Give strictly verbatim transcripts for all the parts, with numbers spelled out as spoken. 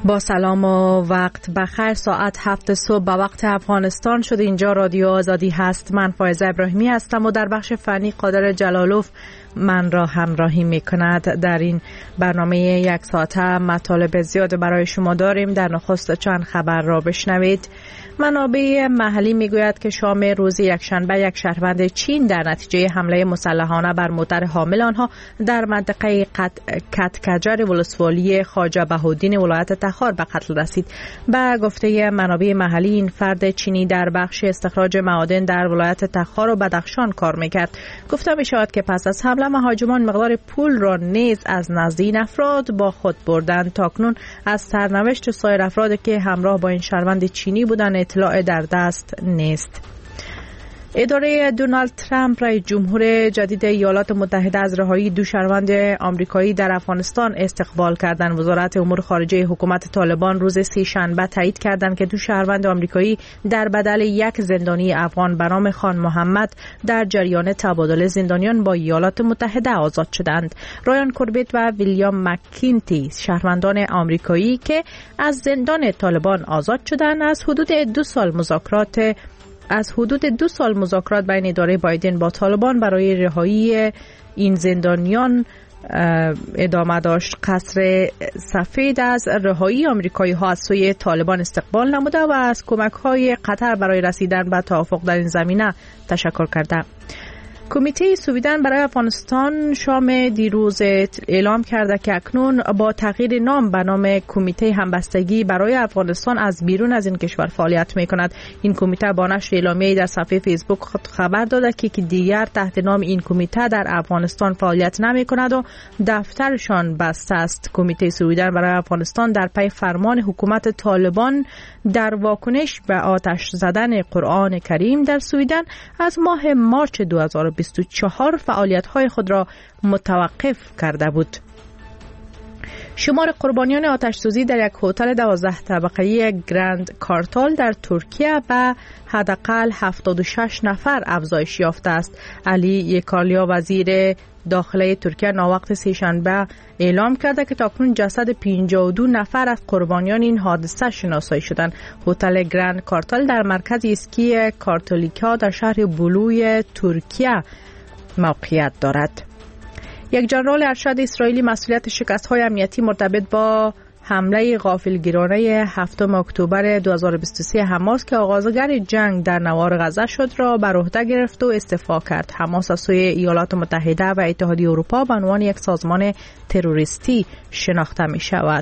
با سلام و وقت بخیر. ساعت هفت صبح به وقت افغانستان شده. اینجا رادیو آزادی هست. من فائزه ابراهیمی هستم و در بخش فنی قادر جلالوف من را همراهی می کند. در این برنامه یک ساعته مطالب زیاد برای شما داریم. در نخست چند خبر را بشنوید. منابع محلی می گوید که شام روز یکشنبه یک شهروند چین در نتیجه حمله مسلحانه بر موتر حامل آنها در منطقه کتکجر ولسوالی خواجه بهاءالدین ولایت تخار به قتل رسید. به گفته منابع محلی این فرد چینی در بخش استخراج معادن در ولایت تخار و بدخشان کار میکرد. گفته می شود که پس از حمله مهاجمان مقدار پول را نیز از نزد این افراد با خود بردند. تاکنون از سرنوشت سایر افرادی که همراه با این شهروند چینی بودند اطلاع در دست نیست. اداره دونالد ترامپ رئیس جمهور جدید ایالات متحده از رهایی دو شهروند آمریکایی در افغانستان استقبال کردند. وزارت امور خارجه حکومت طالبان روز سه شنبه تایید کردند که دو شهروند آمریکایی در بدل یک زندانی افغان به نام خان محمد در جریان تبادل زندانیان با ایالات متحده آزاد شدند. رایان کوربت و ویلیام مکینتی شهروندان آمریکایی که از زندان طالبان آزاد شدند از حدود دو سال مذاکرات از حدود دو سال مذاکرات بین اداره بایدن با طالبان برای رهایی این زندانیان ادامه داشت. قصر سفید از رهایی آمریکایی ها از سوی طالبان استقبال نموده و از کمک های قطر برای رسیدن به توافق در این زمینه تشکر کرده. کمیته سویدن برای افغانستان شام دیروز اعلام کرده که اکنون با تغییر نام به نام کمیته همبستگی برای افغانستان از بیرون از این کشور فعالیت می کند. این کمیته با نشر اعلامیه‌ای در صفحه فیسبوک خود خبر داده که دیگر تحت نام این کمیته در افغانستان فعالیت نمی کند و دفترشان بسته است. کمیته سویدن برای افغانستان در پی فرمان حکومت طالبان در واکنش به آتش زدن قرآن کریم در سویدن از ماه مارچ دو هزار و بیست و چهار فعالیت‌های خود را متوقف کرده بود. شمار قربانیان آتش‌سوزی در یک هتل دوازده طبقه‌ای گرند کارتال در ترکیه به حداقل هفتاد و شش نفر افزایش یافته است. علی یکالیا وزیر داخله ترکیه ناوقت سه‌شنبه اعلام کرده که تاکنون جسد پنجاه و دو نفر از قربانیان این حادثه شناسایی شدند. هتل گرند کارتال در مرکز اسکی کارتالیکا در شهر بلوی ترکیه موقعیت دارد. یک جنرال ارشد اسرائیلی مسئولیت شکست‌های امنیتی مرتبط با حمله غافلگیرانه هفتم اکتبر دو هزار و بیست و سه حماس که آغازگر جنگ در نوار غزه شد را بر عهده گرفت و استعفا کرد. حماس از سوی ایالات متحده و اتحادیه اروپا به عنوان یک سازمان تروریستی شناخته می شود.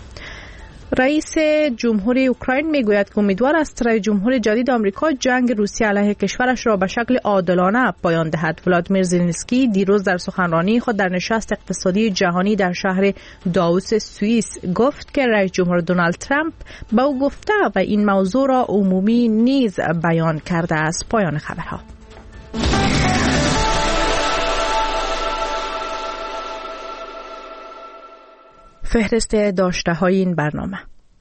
رئیس جمهور اوکراین میگوید که امیدوار است رئیس جمهور جدید آمریکا جنگ روسیه علیه کشورش را به شکل عادلانه پایان دهد. ولادیمیر زلنسکی دیروز در سخنرانی خود در نشست اقتصادی جهانی در شهر داووس سوئیس گفت که رئیس جمهور دونالد ترامپ به او گفته و این موضوع را عمومی نیز بیان کرده است. پایان خبرها. فهرست داشته های این برنامه.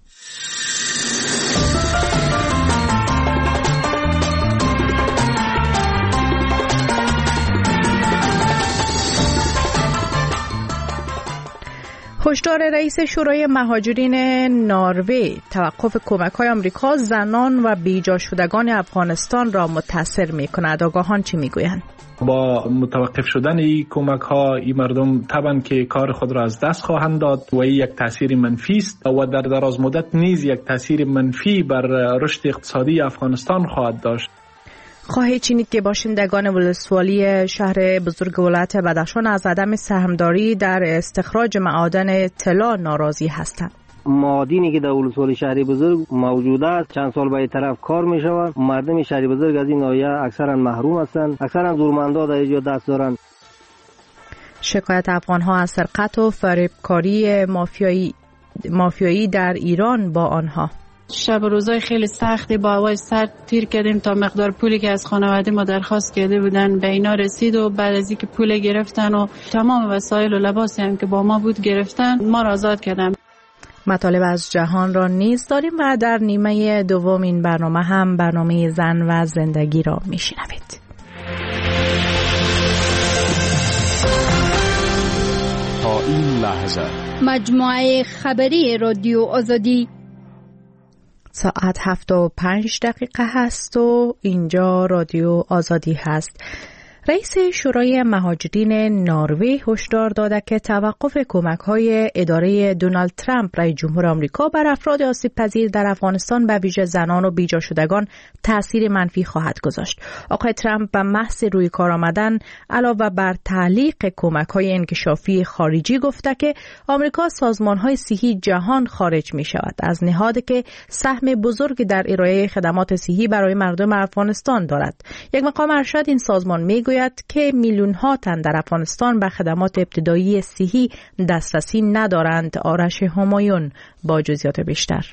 هشدار رئیس شورای مهاجرین نروژ توقف کمک‌های آمریکا زنان و بیجا شدگان افغانستان را متاثر می‌کند. آگاهان چی می‌گویند؟ با متوقف شدن این کمک ها این مردم طبعا که کار خود را از دست خواهند داد و این یک تاثیر منفی است و در دراز مدت نیز یک تاثیر منفی بر رشد اقتصادی افغانستان خواهد داشت. خواهید چینید که باشندگان ولسوالی شهر بزرگ ولایت بدخشان از عدم سهمداری در استخراج معادن طلا ناراضی هستند. معادنی که در ولسوالی شهر بزرگ موجود است چند سال به طرف کار می شود. مردم شهر بزرگ از این ناحیه اکثرا محروم هستند. اکثرا زورمندا در اینجا دست دارند. شکایت افغان‌ها از سرقت و فریبکاری مافیایی مافیایی در ایران با آنها. شب و روزای خیلی سختی با هوای سرد تیر کردیم تا مقدار پولی که از خانواده ما درخواست کرده بودن به اینا رسید و بعد از اینکه پول گرفتن و تمام وسایل و لباسی هم که با ما بود گرفتن ما را آزاد کردن. مطالب از جهان را نیز داریم و در نیمه دوم این برنامه هم برنامه زن و زندگی را میشنوید. تا این لحظه مجموعه خبری رادیو آزادی. ساعت هفت و پنج دقیقه هست و اینجا رادیو آزادی هست. رئیس شورای مهاجرین نروژ هشدار داده که توقف کمک‌های اداره دونالد ترامپ رئیس جمهور آمریکا بر افراد آسیب پذیر در افغانستان به ویژه زنان و بیجا شدگان تأثیر منفی خواهد گذاشت. آقای ترامپ به محض روی کار آمدن علاوه بر تعلیق کمک‌های انکشافی خارجی گفته که آمریکا سازمان‌های صحی جهان خارج می‌شود از نهادی که سهم بزرگی در ارائه خدمات صحی برای مردم افغانستان دارد. یک مقام ارشد این سازمان می‌گوید که میلیون ها تن در افغانستان به خدمات ابتدایی صحی دسترسی ندارند. آرش همایون با جزئیات بیشتر.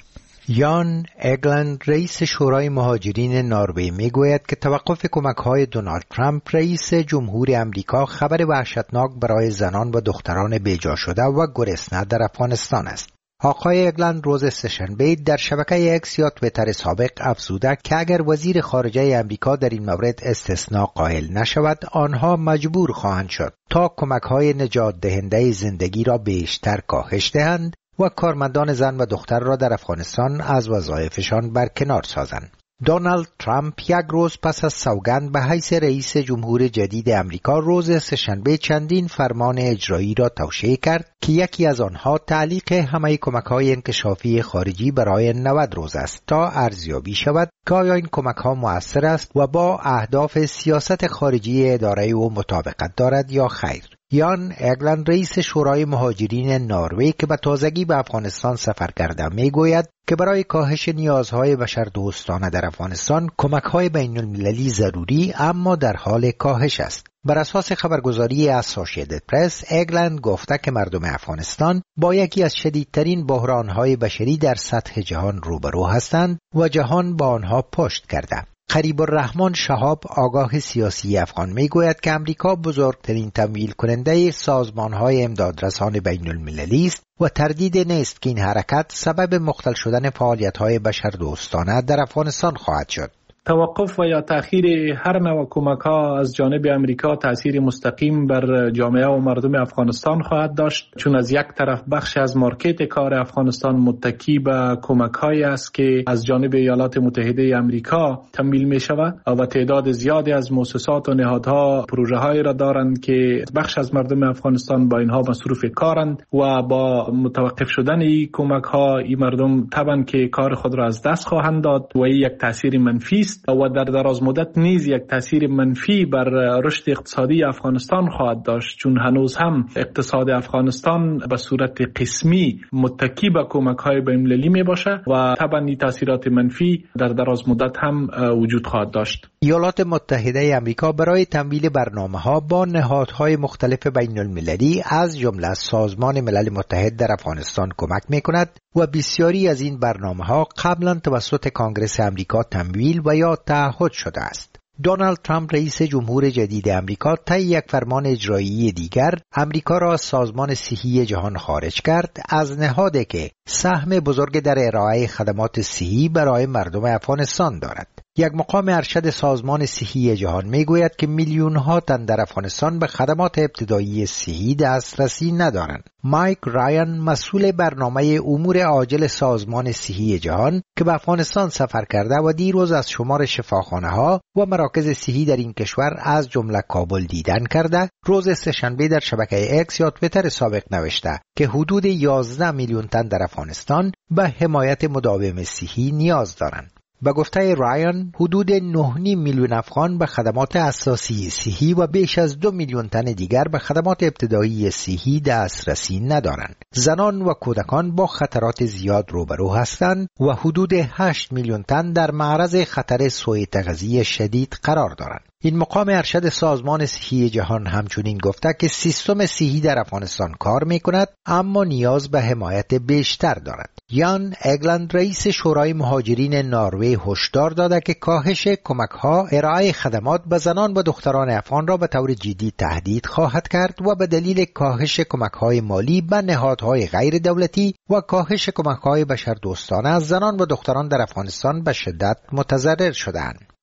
یان اگلند رئیس شورای مهاجرین نروژ میگوید که توقف کمک‌های دونالد ترامپ رئیس جمهور آمریکا خبر وحشتناک برای زنان و دختران بیجا شده و گرسنه در افغانستان است. آقای اگلند روز سه‌شنبه در شبکه اکس یا توییتر سابق افزوده که اگر وزیر خارجه آمریکا در این مورد استثناء قائل نشود آنها مجبور خواهند شد تا کمک‌های نجات دهنده زندگی را بیشتر کاهش دهند و کارمندان زن و دختر را در افغانستان از وظایفشان برکنار سازند. دونالد ترامپ یک روز پس از سوگند به حیث رئیس جمهور جدید امریکا روز سه‌شنبه چندین فرمان اجرایی را توشیح کرد که یکی از آنها تعلیق همه کمک‌های انکشافی خارجی برای نود روز است تا ارزیابی شود که آیا این کمک‌ها مؤثر است و با اهداف سیاست خارجی اداره او مطابقت دارد یا خیر. یان اگلند رئیس شورای مهاجرین نروژ که به تازگی به افغانستان سفر کرده میگوید که برای کاهش نیازهای بشردوستانه در افغانستان کمک‌های بین‌المللی ضروری اما در حال کاهش است. بر اساس خبرگزاری اسوسییتد پرس اگلند گفته که مردم افغانستان با یکی از شدیدترین بحران‌های بشری در سطح جهان روبرو هستند و جهان با آنها پشت کرده. قریب الرحمن شهاب آگاه سیاسی افغان میگوید که امریکا بزرگترین تمویل کننده سازمان‌های امدادرسان بین‌المللی است و تردید نیست که این حرکت سبب مختل شدن فعالیت‌های بشردوستانه در افغانستان خواهد شد. توقف و یا تأخیر هر نوع کمک‌ها از جانب امریکا تأثیر مستقیم بر جامعه و مردم افغانستان خواهد داشت، چون از یک طرف بخش از مارکت کار افغانستان متکی به کمک‌هایی است که از جانب ایالات متحده امریکا تمویل می‌شود و تعداد زیادی از مؤسسات و نهادها پروژه‌هایی را دارند که بخش از مردم افغانستان با اینها مصروف کارند و با متوقف شدن این کمک‌ها این مردم طبعاً که کار خود را از دست خواهند داد و این یک تأثیر منفی و در دراز مدت نیز یک تأثیر منفی بر رشد اقتصادی افغانستان خواهد داشت، چون هنوز هم اقتصاد افغانستان به صورت قسمی متکی به کمک‌های بین‌المللی میباشه و طبعا این تأثیرات منفی در دراز مدت هم وجود خواهد داشت. ایالات متحده آمریکا برای تمویل برنامه‌ها با نهادهای مختلف بین‌المللی از جمله سازمان ملل متحد در افغانستان کمک می‌کند و بسیاری از این برنامه‌ها قبلا توسط کانگرس آمریکا تمویل و یا تعهد شده است. دونالد ترامپ رئیس جمهور جدید آمریکا طی یک فرمان اجرایی دیگر آمریکا را از سازمان صحی جهان خارج کرد، از نهادی که سهم بزرگ در ارائه خدمات صحی برای مردم افغانستان دارد. یک مقام ارشد سازمان صحی جهان میگوید که میلیون ها تن در افغانستان به خدمات ابتدایی صحی دسترسی ندارند. مایک رایان مسئول برنامه امور عاجل سازمان صحی جهان که به افغانستان سفر کرده و دیروز از شمار شفاخانه‌ها و مراکز صحی در این کشور از جمله کابل دیدن کرده، روز سه‌شنبه در شبکه اکس یا توییتر سابق نوشته که حدود یازده میلیون تن در افغانستان به حمایت مداوم صحی نیاز دارند. به گفته رایان حدود نه و نیم میلیون افغان به خدمات اساسی صحی و بیش از دو میلیون تن دیگر به خدمات ابتدایی صحی دسترسی ندارند. زنان و کودکان با خطرات زیاد روبرو هستند و حدود هشت میلیون تن در معرض خطر سوء تغذیه شدید قرار دارند. این مقام ارشد سازمان صحی جهان همچنین گفته که سیستم صحی در افغانستان کار می کند اما نیاز به حمایت بیشتر دارد. یان اگلند رئیس شورای مهاجرین نروژ هشدار داده که کاهش کمک‌ها ارائه خدمات به زنان و دختران افغان را به طور جدی تهدید خواهد کرد و به دلیل کاهش کمک‌های مالی به نهادهای غیر دولتی و کاهش کمک‌های بشردوستانه از زنان و دختران در افغانستان به شدت متضرر شدند.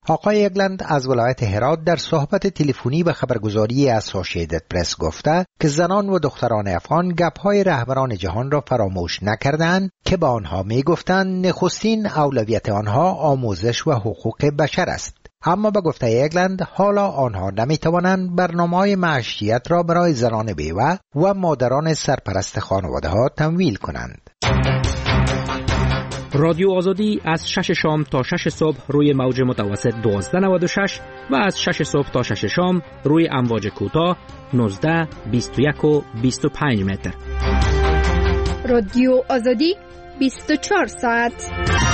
آقای اگلند از ولایت هرات در صحبت تلفنی به خبرگزاری اسوسییتد پرس گفته که زنان و دختران افغان گپ‌های رهبران جهان را فراموش نکردند که به آنها می‌گفتند نخستین اولویت آنها آموزش و حقوق بشر است. اما به گفته اگلند حالا آنها نمی‌توانند برنامه‌های معیشت را برای زنان بیوه و مادران سرپرست خانواده‌ها تمویل کنند. رادیو آزادی از شش شام تا شش صبح روی موج متوسط دوازده نود و شش و از شش صبح تا شش شام روی امواج کوتاه نوزده، بیست و یک و بیست و پنج متر. رادیو آزادی بیست و چهار ساعت.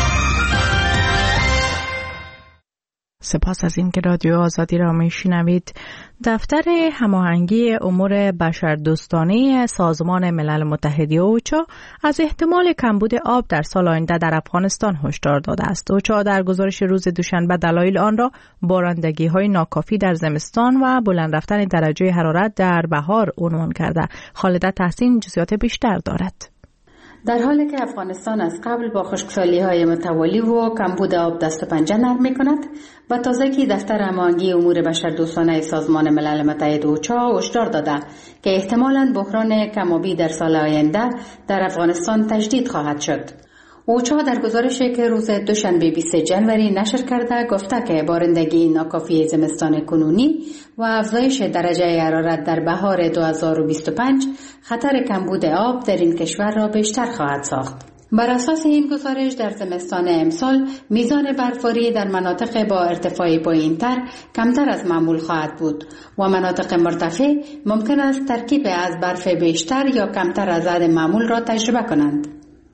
سپاس از اینکه رادیو آزادی را میشنوید. دفتر هماهنگی امور بشردوستانه سازمان ملل متحد اوچا از احتمال کمبود آب در سال آینده در افغانستان هشدار داده است. اوچا در گزارش روز دوشنبه دلایل آن را بارندگی‌های ناکافی در زمستان و بلند رفتن درجه حرارت در بهار عنوان کرده. خالده تحسین جزئیات بیشتر دارد. در حالی که افغانستان از قبل با خشکسالی‌های متوالی و کمبود آب دست و پنجه نرم می‌کند و تازگی دفتر هماهنگی امور بشردوستانه سازمان ملل متحد اوچا هشدار داده که احتمالاً بحران کم‌آبی در سال آینده در افغانستان تجدید خواهد شد. اوچا در گزارشی که روز دوشنبه بیست ژانویه نشر کرده گفته که بارندگی ناکافی زمستان کنونی و افزایش درجه حرارت در بهار دو هزار و بیست و پنج خطر کمبود آب در این کشور را بیشتر خواهد ساخت. بر اساس این گزارش در زمستان امسال میزان برفباری در مناطق با ارتفاع پایین‌تر کمتر از معمول خواهد بود و مناطق مرتفع ممکن است ترکیب از برف بیشتر یا کمتر از عدد معمول را تجربه کنند.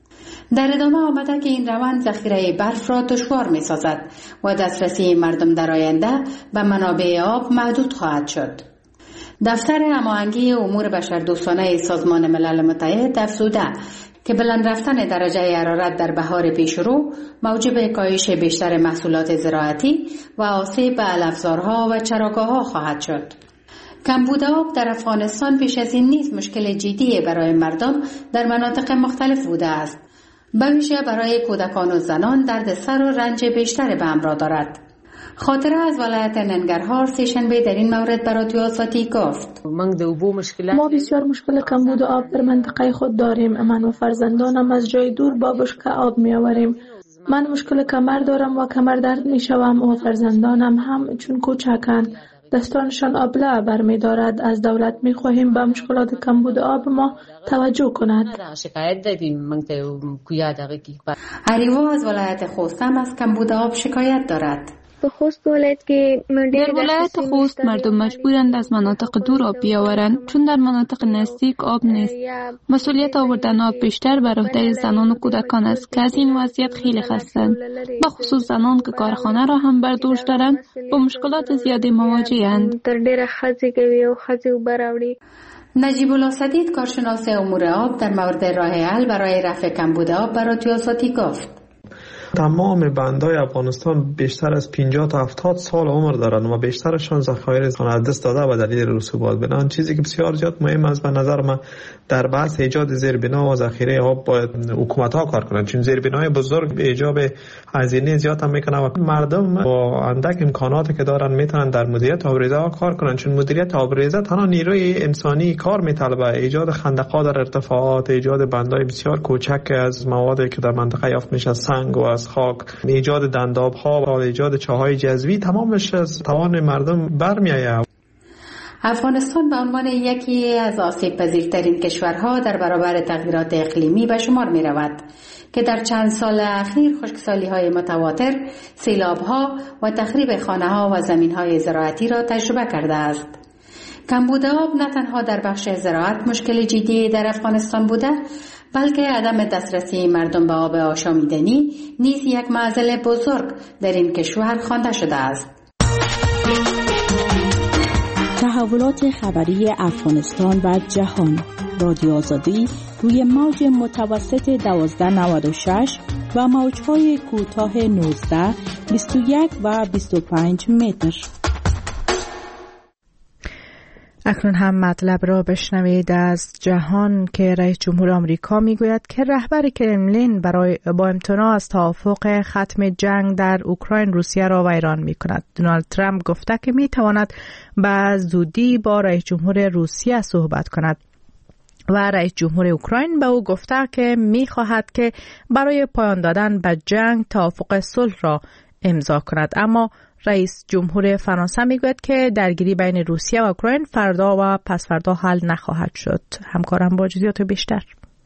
در ادامه آمده که این روند ذخیره برف را دشوار می سازد و دسترسی مردم در آینده به منابع آب محدود خواهد شد. دفتر هماهنگی امور بشردوستانه سازمان ملل متحد افزوده که بلند رفتن درجه حرارت در بهار پیشرو موجب کاهش بیشتر محصولات زراعتی و آسیب به علفزارها و چراگاه‌ها خواهد شد. کمبود آب در افغانستان پیش از این نیز مشکل جدی برای مردم در مناطق مختلف بوده است. به ویژه برای کودکان و زنان درد سر و رنج بیشتر به همراه دارد. خاطره از ولایت ننگرهار سه‌شنبه در این مورد به رادیو آزادی گفت: ما بسیار مشکل کمبود آب در منطقه خود داریم. من و فرزندانم از جای دور با بشکه آب می آوریم. من مشکل کمر دارم و کمر درد می شوم و فرزندانم هم چون کوچکند دستانشان آبله برمی دارد. از دولت می خواهیم به مشکلات کمبود آب ما توجه کند. هریوا از ولایت خوست هم از کمبود آب شکایت دارد. در ولایت خوست مردم مجبورند از مناطق دور آب بیاورند چون در مناطق نزدیک آب نیست. مسئولیت آوردن آب بیشتر بر عهده زنان و کودکان است که از این وضعیت خیلی خستند. به خصوص زنان که کارخانه را هم بر دوش دارند با مشکلات زیادی مواجه‌اند. نجیب الله سدید کارشناس امور آب در مورد راه حل برای رفع کمبود آب برای رادیو آزادی گفت: تمام بندهای افغانستان بیشتر از پنجاه تا هفتاد سال عمر دارند و بیشترشان ذخایر از دست داده و دلیل رسوبات. بنابراین چیزی که بسیار زیاد مهم است به نظر من در بحث ایجاد زیربنا و ذخیره آب باید حکومت ها کار کنند، چون زیربنای بزرگ به ایجاب هزینه زیاد هم میکنه و مردم با اندک امکاناتی که دارن میتونن در مدیریت آبریزه ها کار کنند، چون مدیریت آبریزه تنها نیروی انسانی کار میطلبه. ایجاد خندق‌ها در ارتفاعات، ایجاد بندهای بسیار کوچک از موادی که در منطقه یافت میشه، سنگ و از خاک، ایجاد دنداب‌ها و ایجاد چاهای جذبی، تمامش از توان مردم برمیآید. افغانستان به عنوان یکی از آسیب پذیرترین کشورها در برابر تغییرات اقلیمی به شمار می رود که در چند سال اخیر خشکسالی‌های متواتر، سیلاب‌ها و تخریب خانه‌ها و زمین‌های زراعتی را تجربه کرده است. کمبود آب نه تنها در بخش زراعت مشکل جدی در افغانستان بوده، بلکه عدم دسترسی مردم به آب آشامیدنی نیز یک معضل بزرگ در این کشور خوانده شده است. تحولات خبری افغانستان و جهان. رادیو آزادی روی موج متوسط دوازده نود و شش و موج‌های کوتاه نوزده، بیست و یک و بیست و پنج متر. اکنون هم مطلب را بشنوید از جهان که رئیس جمهور آمریکا میگوید که رهبر کرملین برای با امتناع از توافق ختم جنگ در اوکراین روسیه را ویران میکند. دونالد ترامپ گفته که میتواند به زودی با رئیس جمهور روسیه صحبت کند و رئیس جمهور اوکراین به او گفته که میخواهد که برای پایان دادن به جنگ توافق صلح را امضا کند. اما رئیس جمهور فرانسه میگوید که درگیری بین روسیه و اوکراین فردا و پس فردا حل نخواهد شد. همکارم با جزئیات بیشتر.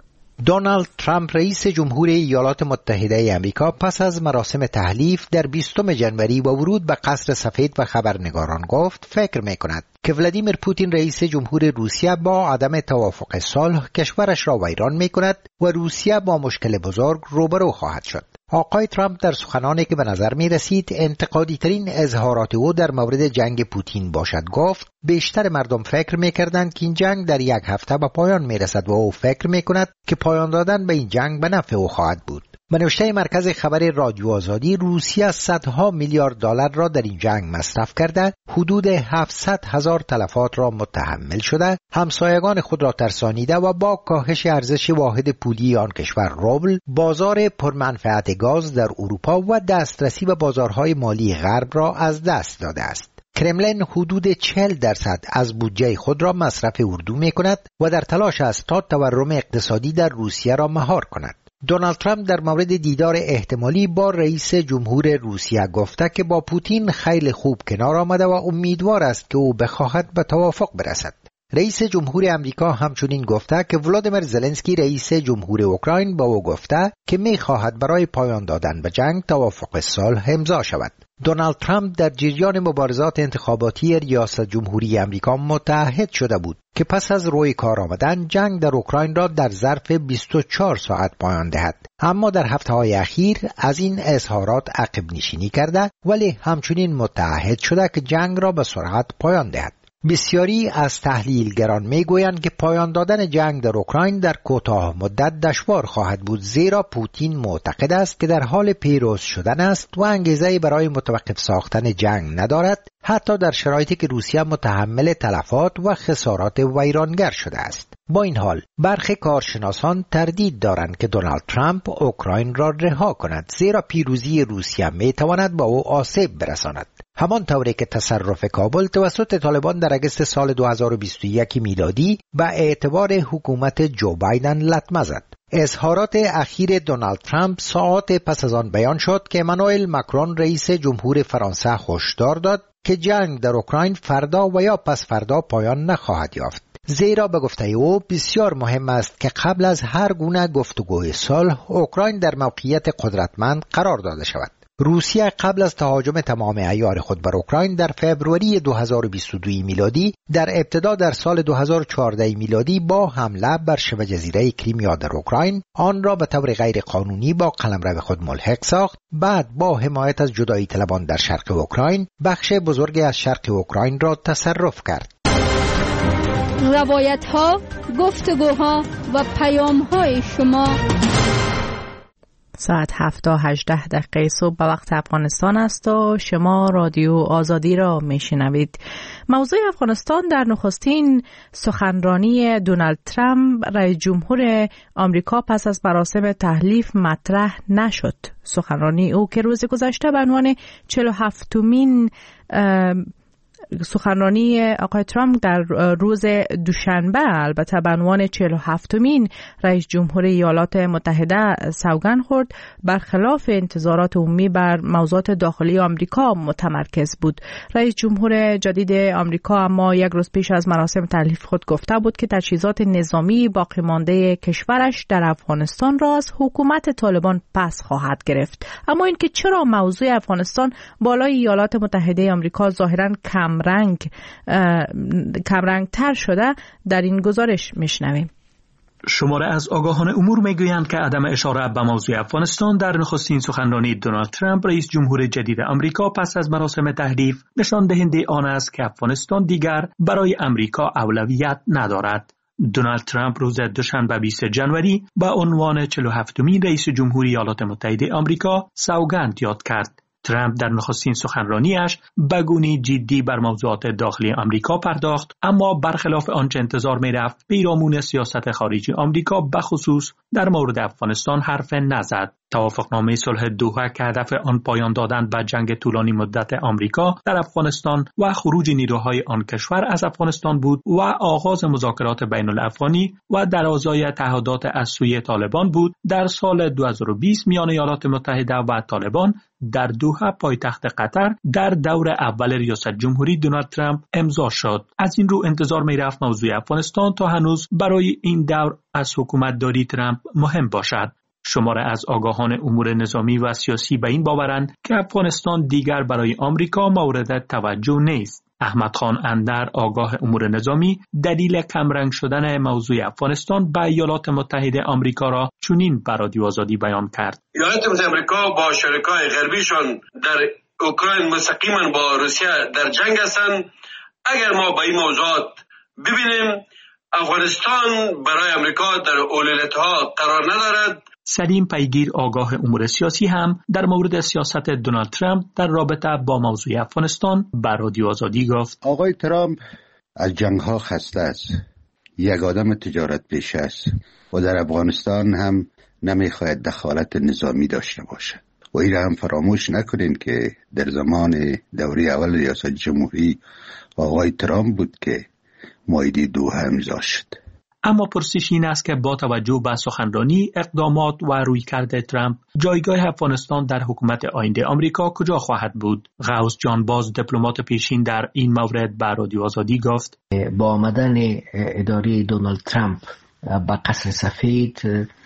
دونالد ترامپ رئیس جمهور ایالات متحده آمریکا پس از مراسم تحلیف در بیستم ژانویه و ورود به قصر سفید و خبرنگاران گفت فکر میکند که ولادیمیر پوتین رئیس جمهور روسیه با عدم توافق صلح کشورش را ویران میکند و روسیه با مشکل بزرگ روبرو خواهد شد. آقای ترامپ در سخنانی که به نظر می رسید انتقادی ترین اظهارات او در مورد جنگ پوتین باشد گفت بیشتر مردم فکر می کردند که این جنگ در یک هفته به پایان می رسد و او فکر می کند که پایان دادن به این جنگ به نفع او خواهد بود. به نوشته مرکز خبر رادیو آزادی، روسیه صدها میلیارد دلار را در این جنگ مصرف کرده، حدود هفتصد هزار تلفات را متحمل شده، همسایگان خود را ترسانیده و با کاهش ارزش واحد پولی آن کشور روبل، بازار پرمنفعت گاز در اروپا و دسترسی به بازارهای مالی غرب را از دست داده است. کرملین حدود چهل درصد از بودجه خود را مصرف اردو می کند و در تلاش است تا تورم اقتصادی در روسیه را مهار کند. دونالد ترامپ در مورد دیدار احتمالی با رئیس جمهور روسیه گفته که با پوتین خیلی خوب کنار آمده و امیدوار است که او بخواهد به توافق برسد. رئیس جمهور آمریکا همچنین گفته که ولادیمیر زلنسکی رئیس جمهور اوکراین با او گفته که می‌خواهد برای پایان دادن به جنگ توافق صلح امضا شود. دونالد ترامپ در جریان مبارزات انتخاباتی ریاست جمهوری آمریکا متعهد شده بود که پس از روی کار آمدن جنگ در اوکراین را در ظرف بیست و چهار ساعت پایان دهد. اما در هفته‌های اخیر از این اظهارات عقب نشینی کرده ولی همچنین متعهد شده که جنگ را به سرعت پایان دهد. بسیاری از تحلیلگران میگویند که پایان دادن جنگ در اوکراین در کوتاه مدت دشوار خواهد بود، زیرا پوتین معتقد است که در حال پیروز شدن است و انگیزه برای متوقف ساختن جنگ ندارد، حتی در شرایطی که روسیه متحمل تلفات و خسارات ویرانگر شده است. با این حال برخی کارشناسان تردید دارند که دونالد ترامپ اوکراین را رها کند، زیرا پیروزی روسیه میتواند با او آسیب برساند. همان طوری که تصرف کابل توسط طالبان در اگست سال دو هزار و بیست و یک میلادی به اعتبار حکومت جو بایدن لطمه زد. اظهارات اخیر دونالد ترامپ ساعات پس از آن بیان شد که امانوئل ماکرون رئیس جمهور فرانسه هشدار داد که جنگ در اوکراین فردا و یا پس فردا پایان نخواهد یافت، زیرا به گفته او بسیار مهم است که قبل از هر گونه گفتگوی صلح اوکراین در موقعیت قدرتمند قرار داده شود. روسیه قبل از تهاجم تمام عیار خود بر اوکراین در فوریه دو هزار و بیست و دو میلادی در ابتدا در سال دو هزار و چهارده میلادی با حمله بر شبه جزیره کریمیا در اوکراین آن را به طور غیر قانونی با قلمرو خود ملحق ساخت. بعد با حمایت از جدایی طلبان در شرق اوکراین بخش بزرگی از شرق اوکراین را تصرف کرد. روایت ها، گفتگوها و پیام های شما. ساعت هفت تا هجده دقیقه صبح به وقت افغانستان است و شما رادیو آزادی را میشنوید. موضوع افغانستان در نخستین سخنرانی دونالد ترامپ رئیس جمهور آمریکا پس از مراسم تحلیف مطرح نشد. سخنرانی او که روز گذشته به عنوان چهل و هفتمین سخنرانی آقای ترامپ در روز دوشنبه البته به عنوان چهل و هفتمین رئیس جمهور ایالات متحده سوگند خورد، برخلاف انتظارات عمومی بر موضوعات داخلی آمریکا متمرکز بود. رئیس جمهور جدید آمریکا اما یک روز پیش از مراسم تحلیف خود گفته بود که تجهیزات نظامی باقی مانده کشورش در افغانستان را از حکومت طالبان پس خواهد گرفت. اما اینکه چرا موضوع افغانستان بالای ایالات متحده آمریکا ظاهراً کم رنگ کمرنگ تر شده در این گزارش میشنویم. شماره از آگاهان امور میگویند که عدم اشاره به موضوع افغانستان در نخستین سخنرانی دونالد ترامپ رئیس جمهور جدید آمریکا پس از مراسم تحلیف نشان دهنده آن است که افغانستان دیگر برای آمریکا اولویت ندارد. دونالد ترامپ روز دوشنبه بیست ژانویه به عنوان چهل و هفتمین رئیس جمهور ایالات متحده آمریکا سوگند یاد کرد. ترامپ در نخستین سخنرانیش به گونه‌ای جدی بر موضوعات داخلی آمریکا پرداخت، اما برخلاف آنچه انتظار می‌رفت پیرامون سیاست خارجی آمریکا به خصوص در مورد افغانستان حرف نزد. توافقنامه صلح دوحه که هدف آن پایان دادن به جنگ طولانی مدت آمریکا در افغانستان و خروج نیروهای آن کشور از افغانستان بود و آغاز مذاکرات بین الافغانی و در ازای تعهدات از سوی طالبان بود، در سال دو هزار و بیست میان ایالات متحده و طالبان در دوحه پایتخت قطر در دور اول ریاست جمهوری دونالد ترامپ امضا شد. از این رو انتظار می رفت موضوع افغانستان تا هنوز برای این دور از حکومت داری ترامپ مهم باشد. شماره از آگاهان امور نظامی و سیاسی به این باورند که افغانستان دیگر برای آمریکا مورد توجه نیست. احمد خان اندر، آگاه امور نظامی، دلیل کمرنگ شدن موضوع افغانستان به ایالات متحده آمریکا را چنین به رادیو آزادی بیان کرد. ایالات متحده آمریکا با شرکای غربیشان در اوکراین مستقیما با روسیه در جنگ هستند. اگر ما به این موضوعات ببینیم، افغانستان برای آمریکا در اولویت‌ها قرار ندارد. سلیم پیگیر، آگاه امور سیاسی، هم در مورد سیاست دونالد ترامپ در رابطه با موضوع افغانستان به رادیو آزادی گفت: آقای ترامپ از جنگ‌ها خسته است، یک آدم تجارت پیشه است و در افغانستان هم نمیخواهد دخالت نظامی داشته باشد. و این هم فراموش نکنین که در زمان دوره اول ریاست جمهوری آقای ترامپ بود که معاهده دوحه امضا شد. اما پرسش این است که با توجه به سخنرانی، اقدامات و رویکرد ترامپ، جایگاه افغانستان در حکومت آینده آمریکا کجا خواهد بود؟ غوث جان باز، دیپلمات پیشین، در این مورد به رادیو آزادی گفت: با آمدن اداره دونالد ترامپ به قصر سفید،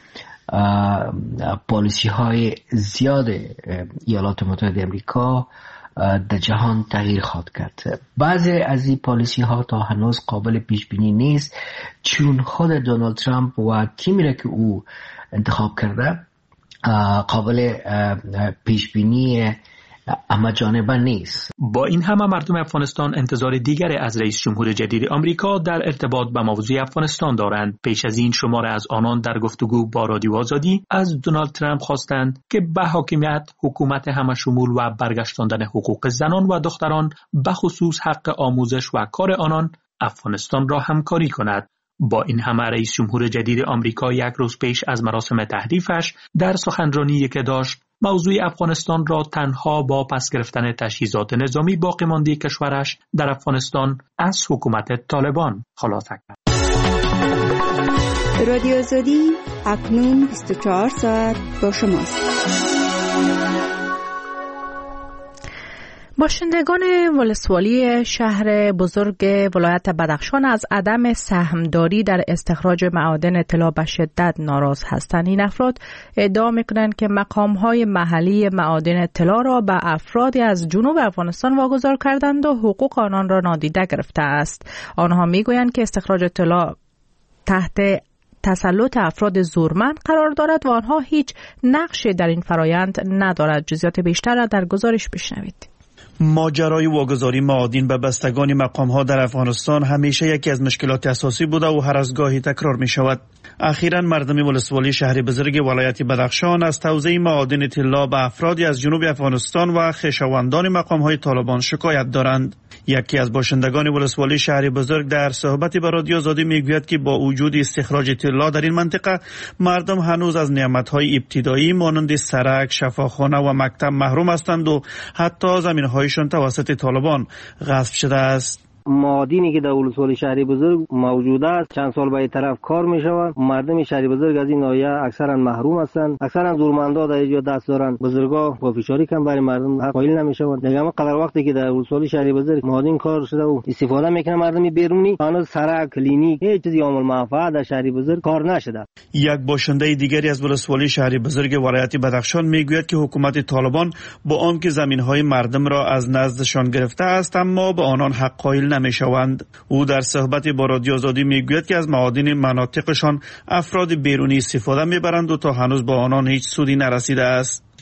پالیسی های زیاد ایالات متحده آمریکا در جهان تغییر خواهد کرد. بعضی از این پالیسی ها تا هنوز قابل پیش بینی نیست، چون خود دونالد ترامپ و تیمی را که او انتخاب کرده قابل پیش بینی اما جانبه نیست. با این همه مردم افغانستان انتظار دیگری از رئیس جمهور جدید آمریکا در ارتباط با موضوع افغانستان دارند. پیش از این شماره از آنان در گفتگو با رادیو آزادی از دونالد ترامپ خواستند که به حاکمیت، حکومت همه شمول و برگشتاندن حقوق زنان و دختران، به خصوص حق آموزش و کار آنان، افغانستان را همکاری کند. با این همه رئیس جمهور جدید آمریکا یک روز پیش از مراسم تحریفش در سخنرانی که داشت، موضوع افغانستان را تنها با پس گرفتن تجهیزات نظامی باقی مانده کشورش در افغانستان از حکومت طالبان خلاصه کرد. رادیو آزادی اکنون بیست و چهار ساعت با شماست. باشندگان ولسوالی شهر بزرگ ولایت بدخشان از عدم سهمداری در استخراج معادن طلا به شدت ناراض هستند. این افراد ادعا می‌کنند که مقام‌های محلی معادن طلا را به افرادی از جنوب افغانستان واگذار کردند و حقوق آنان را نادیده گرفته است. آنها می‌گویند که استخراج طلا تحت تسلط افراد زورمند قرار دارد و آنها هیچ نقشی در این فرایند ندارد. جزئیات بیشتر را در گزارش بشنوید. ماجرای واگذاری معادن به بستگان مقام‌ها در افغانستان همیشه یکی از مشکلات اساسی بوده و هر از گاهی تکرار می شود. اخیراً مردم ولسوالی شهر بزرگ ولایت بدخشان از توزیع معادن طلا به افرادی از جنوب افغانستان و خویشاوندان مقام‌های طالبان شکایت دارند. یکی از باشندگان ولسوالی شهر بزرگ در صحبتی با رادیو آزادی میگوید که با وجود استخراج طلا در این منطقه، مردم هنوز از نعمت‌های ابتدایی مانند سرک، شفاخانه و مکتب محروم هستند و حتی زمین‌هایشان توسط طالبان غصب شده است. معادنی که در ولسوالی شهر بزرگ موجود است چند سال به این طرف کار می شود. مردم شهر بزرگ از این ناحیه اکثرا محروم هستند. اکثرا زورمندا در اینجا دست دارند. بزرگا با فشاری کم برای مردم حق قائل نمی شوند. دیگه قدر وقتی که در ولسوالی شهر بزرگ معادن کار شده و استفاده میکنه مردم بیرونی، هنوز سرک، کلینیک، هیچ چیزی عامل منفعت در شهر بزرگ کار نشده. یک باشنده دیگری از ولسوالی شهر بزرگ ولایت بدخشان میگوید که حکومت طالبان با آنکه زمین‌های مردم را از نزدشان گرفته است، اما به آنان حق قائل نمی‌شوند. او در صحبت با رادیو آزادی میگوید که از معادن مناطقشان افراد بیرونی استفاده میبرند و تا هنوز با آنان هیچ سودی نرسیده است.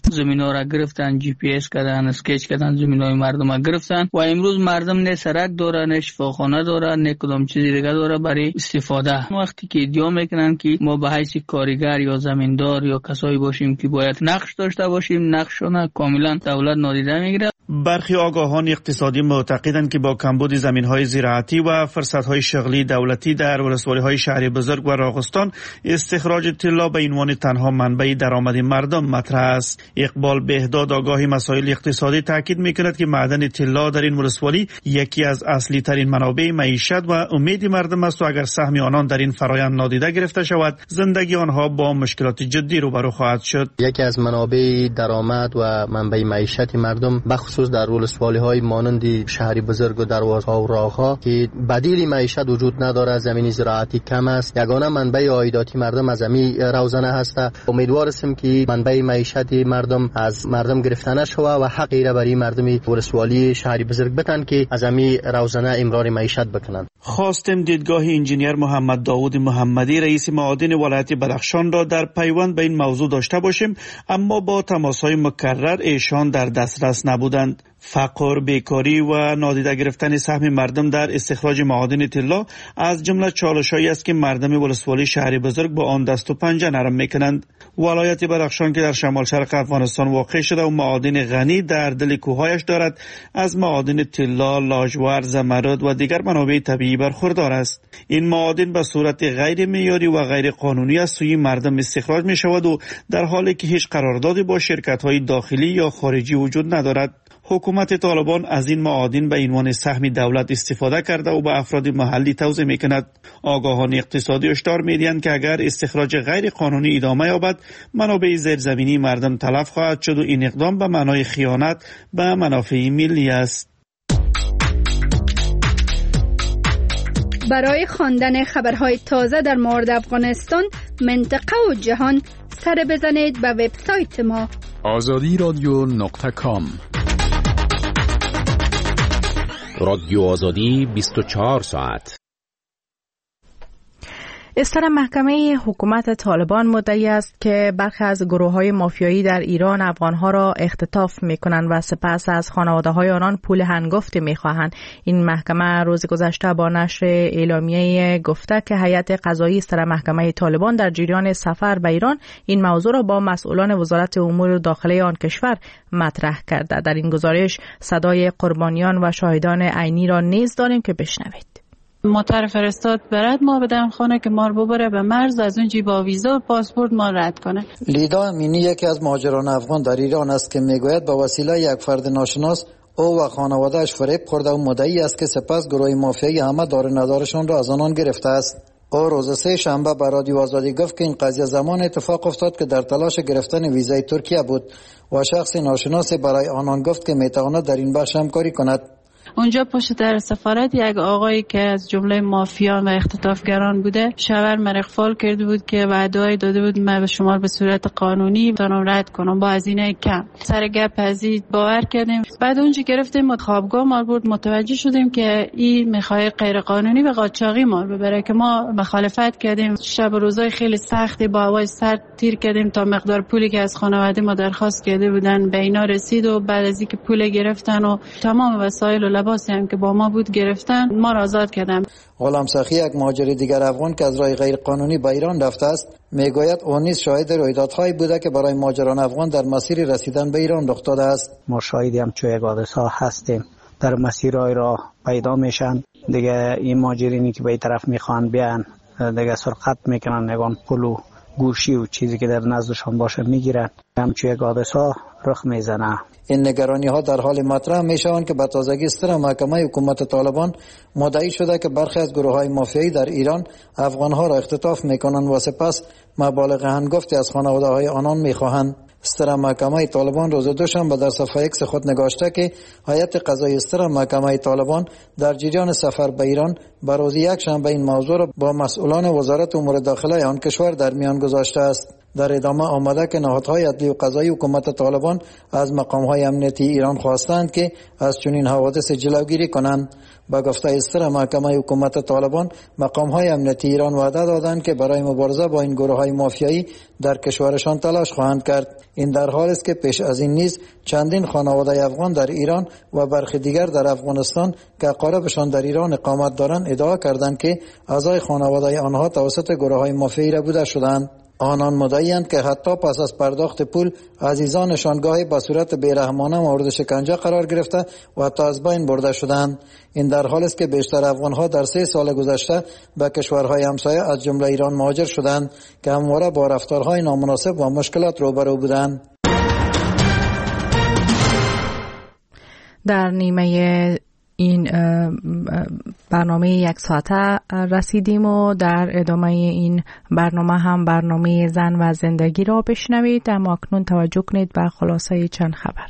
زمینا را گرفتن، جی پی اس کردن، اسکیچ کردن، زمینای مردم را گرفتن و امروز مردم نه سرک داره، نه شفاخانه داره، نه کدام چیزی دیگه داره برای استفاده. وقتی که ادعا میکنن که ما به حیث کارگر یا زمیندار یا کسایی باشیم که باید نقش داشته باشیم، نقشونه کاملا دولت نادیده میگیره. برخی آگاهان اقتصادی معتقدند که با کمبود زمین‌های زراعتی و فرصت‌های شغلی دولتی در ولسوالی‌های شهر بزرگ و راغستان، استخراج طلا به عنوان تنها منبع درآمد مردم مطرح است. اقبال بهداد آگاهی مسائل اقتصادی تاکید می‌کند که معدن طلا در این ولسوالی یکی از اصلی ترین منابع معیشت و امید مردم است و اگر سهم آنان در این فرآیند نادیده گرفته شود، زندگی آنها با مشکلات جدی روبرو خواهد شد. یکی از منابع درآمد و منبع معیشت مردم بخصوص در ولسوالی‌های مانند شهر بزرگ و دروازها و راه‌ها که بدیل معیشت وجود نداره، زمین زراعتی کم است، یگانه منبع عایداتی مردم از زمین روزانه هست. امیدوار هستم که منبع معیشت مردم از مردم گرفته نشود و حقی را برای مردم ولسوالی شهر بزرگ بدن که از زمین روزانه امرار معیشت بکنند. خواستم دیدگاه انجینیر محمد داوود محمدی رئیس معادن ولایت بدخشان را در پیوند به این موضوع داشته باشیم، اما با تماس‌های مکرر ایشان در دسترس نبودند. فقر، بیکاری و نادیده گرفتن سهم مردم در استخراج معادن طلا از جمله چالش‌هایی است که مردم ولسوالی شهر بزرگ با آن دست و پنجه نرم می‌کنند. ولایت بدخشان که در شمال شرق افغانستان واقع شده و معادن غنی در دل کوههایش دارد، از معادن طلا، لاجورد، زمرد و دیگر منابع طبیعی برخوردار است. این معادن به صورت غیر معیاری و غیر قانونی از سوی مردم استخراج می‌شود و در حالی که هیچ قراردادی با شرکت‌های داخلی یا خارجی وجود ندارد. حکومت طالبان از این معادن به عنوان سهم دولت استفاده کرده و به افراد محلی توزیع میکند. آگاهان اقتصادی هشدار میدهند که اگر استخراج غیر قانونی ادامه یابد، منابع زیرزمینی مردم تلف خواهد شد و این اقدام به معنای خیانت به منافع ملی است. برای خواندن خبرهای تازه در مورد افغانستان، منطقه و جهان، سر بزنید به وبسایت ما آزادی رادیو نقطه کام. رادیو آزادی بیست و چهار ساعت. استر محکمه حکومت طالبان مدعی است که برخی از گروه‌های مافیایی در ایران افغان‌ها را اختطاف می‌کنند و سپس از خانواده‌های آنان پول هنگفتی می‌خواهند. این محکمه روز گذشته با نشر اعلامیه گفته که هیئت قضایی استر محکمه طالبان در جریان سفر به ایران این موضوع را با مسئولان وزارت امور داخلی آن کشور مطرح کرده. در این گزارش صدای قربانیان و شاهدان عینی را نیز داریم که بشنوید. موتر فرستاد برد ما بدم خانه که ما رو ببره به مرز، از اونجی با ویزا و پاسپورت ما رد کنه. لیدا امینی یکی از مهاجران افغان در ایران است که میگوید به وسیله یک فرد ناشناس او و خانواده‌اش فریب خورده و مدعی است که سپس گروه مافیایی همه دار ندارشان را از آنان گرفته است. او روز سه شنبه به رادیو آزادی گفت که این قضیه زمان اتفاق افتاد که در تلاش گرفتن ویزای ترکیه بود و شخص ناشناس برای آنان گفت که میتواند در این بخش همکاری کند. اونجا پشت در سفارت یک آقایی که از جمله مافیان و اختطافگران بوده شوهر من اغفال کرده بود که وعده‌ای داده بود من به شما به صورت قانونی تانم رد کنم با هزینه کم. سر گپ ازی باور کردیم. بعد اونجا گرفتیم خوابگاه ما بود، متوجه شدیم که این میخواد غیر قانونی به قاچاقی ما ببره که ما مخالفت کردیم. شب و روزای خیلی سختی با هوای سرد تیر کردیم تا مقدار پولی که از خانواده ما درخواست کرده بودن به اینا رسید و بعد از اینکه پول گرفتن و تمام وسایل و لباسی هم که با ما بود گرفتن، ما را آزاد کردن. غلام سخی یک مهاجر دیگر افغان که از راه غیر قانونی به ایران رفته است میگوید او نیز شاهد رویدادهایی بوده که برای مهاجران افغان در مسیر رسیدن به ایران رخ داده است. ما شاهدی هم چوی حادثه هستیم، در مسیرهای راه پیدا میشن دیگه. این مهاجرینی که به این طرف میخوان بیان دیگه سرقت میکنن، نگان پولو گوشی و چیزی که در نزدشان باشه میگیرن، همچوی حادثه رخ میزنه. این نگرانی ها در حال مطرح می شوند که به تازگی استر محکمه حکومت طالبان مدعی شده که برخی از گروه های مافیایی در ایران افغان ها را اختطاف می کنند و سپس مبالغ هنگفتی از خانواده های آنان می خواهند. استر محکمه طالبان روز دوشنبه در صفحه ایکس خود نگاشته که هیئت قضایی استر محکمه طالبان در جریان سفر به ایران به روز یک شنبه این موضوع را با مسئولان وزارت امور داخلی آن کشور در میان گذاشته است. در ادامه آمده که نهادهای عدلی و قضایی حکومت طالبان از مقامهای امنیتی ایران خواستند که از چنین حوادث جلوگیری کنند. با گفته استر محکمه حکومت طالبان، مقامهای امنیتی ایران وعده دادند که برای مبارزه با این گروه‌های مافیایی در کشورشان تلاش خواهند کرد. این در حالی است که پیش از این نیز چندین خانواده افغان در ایران و برخی دیگر در افغانستان که اقاربشان در ایران اقامت دارند ادعا کردند که اعضای خانواده آنها توسط گروه‌های مافیایی ربوده شدند. آنان مدعی‌اند که حتی پس از پرداخت پول عزیزانشان گاهی به صورت بیرحمانه مورد شکنجه قرار گرفته و حتی از بین برده شدند. این در حالی است که بیشتر افغان‌ها در سه سال گذشته به کشورهای همسایه از جمله ایران مهاجر شدند که همواره با رفتارهای نامناسب و مشکلات روبرو بودند. در نیمه این برنامه یک ساعته رسیدیم و در ادامه این برنامه هم برنامه زن و زندگی را بشنوید. اما اکنون توجه کنید به خلاصه چند خبر.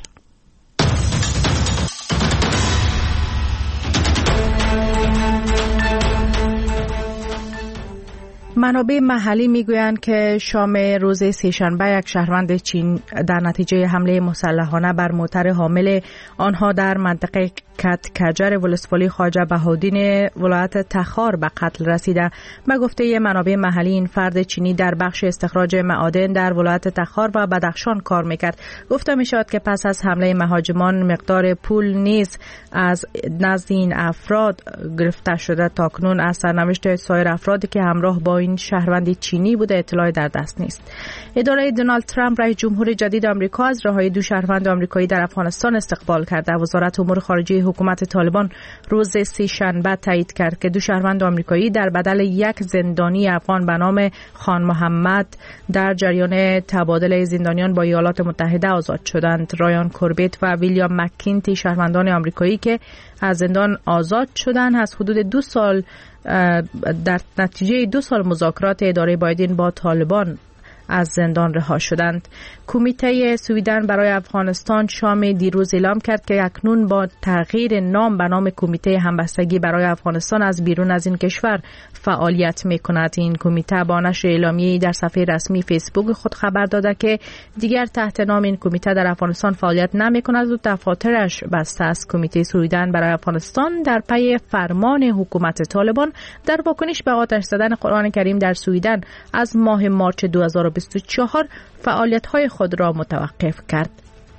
منابع محلی میگویند که شام روز سه‌شنبه یک شهروند چین در نتیجه حمله مسلحانه بر موتر حامل آنها در منطقه کت کجر ولسوالی خواجه بهاءالدین ولایت تخار به قتل رسیده. به گفته منابع محلی این فرد چینی در بخش استخراج معادن در ولایت تخار و بدخشان کار میکرد. گفته میشود که پس از حمله مهاجمان مقدار پول نیز از نزد این افراد گرفته شده. تاکنون از سرنوشت سایر افرادی که همراه با این شهروند چینی بوده اطلاعی در دست نیست. اداره دونالد ترامپ رئیس جمهور جدید آمریکا از رهایی دو شهروند آمریکایی در افغانستان استقبال کرده. وزارت امور خارجه حکومت طالبان روز سه‌شنبه تایید کرد که دو شهروند آمریکایی در بدل یک زندانی افغان به نام خان محمد در جریان تبادل زندانیان با ایالات متحده آزاد شدند. رایان کوربت و ویلیام مکینتی شهروندان آمریکایی که از زندان آزاد شدند از حدود دو سال در نتیجه دو سال مذاکرات اداره بایدن با طالبان از زندان رها شدند. کمیته سویدن برای افغانستان شام دیروز اعلام کرد که اکنون با تغییر نام به نام کمیته همبستگی برای افغانستان از بیرون از این کشور فعالیت می‌کند. این کمیته با نشر اعلامیه‌ای در صفحه رسمی فیسبوک خود خبر داده که دیگر تحت نام این کمیته در افغانستان فعالیت نمی‌کند و دفاترش بسته است. کمیته سویدن برای افغانستان در پی فرمان حکومت طالبان در واکنش به آتش زدن قرآن کریم در سویدن از ماه مارچ دو هزار و بیست و چهار فعالیت‌های خود را متوقف کرد.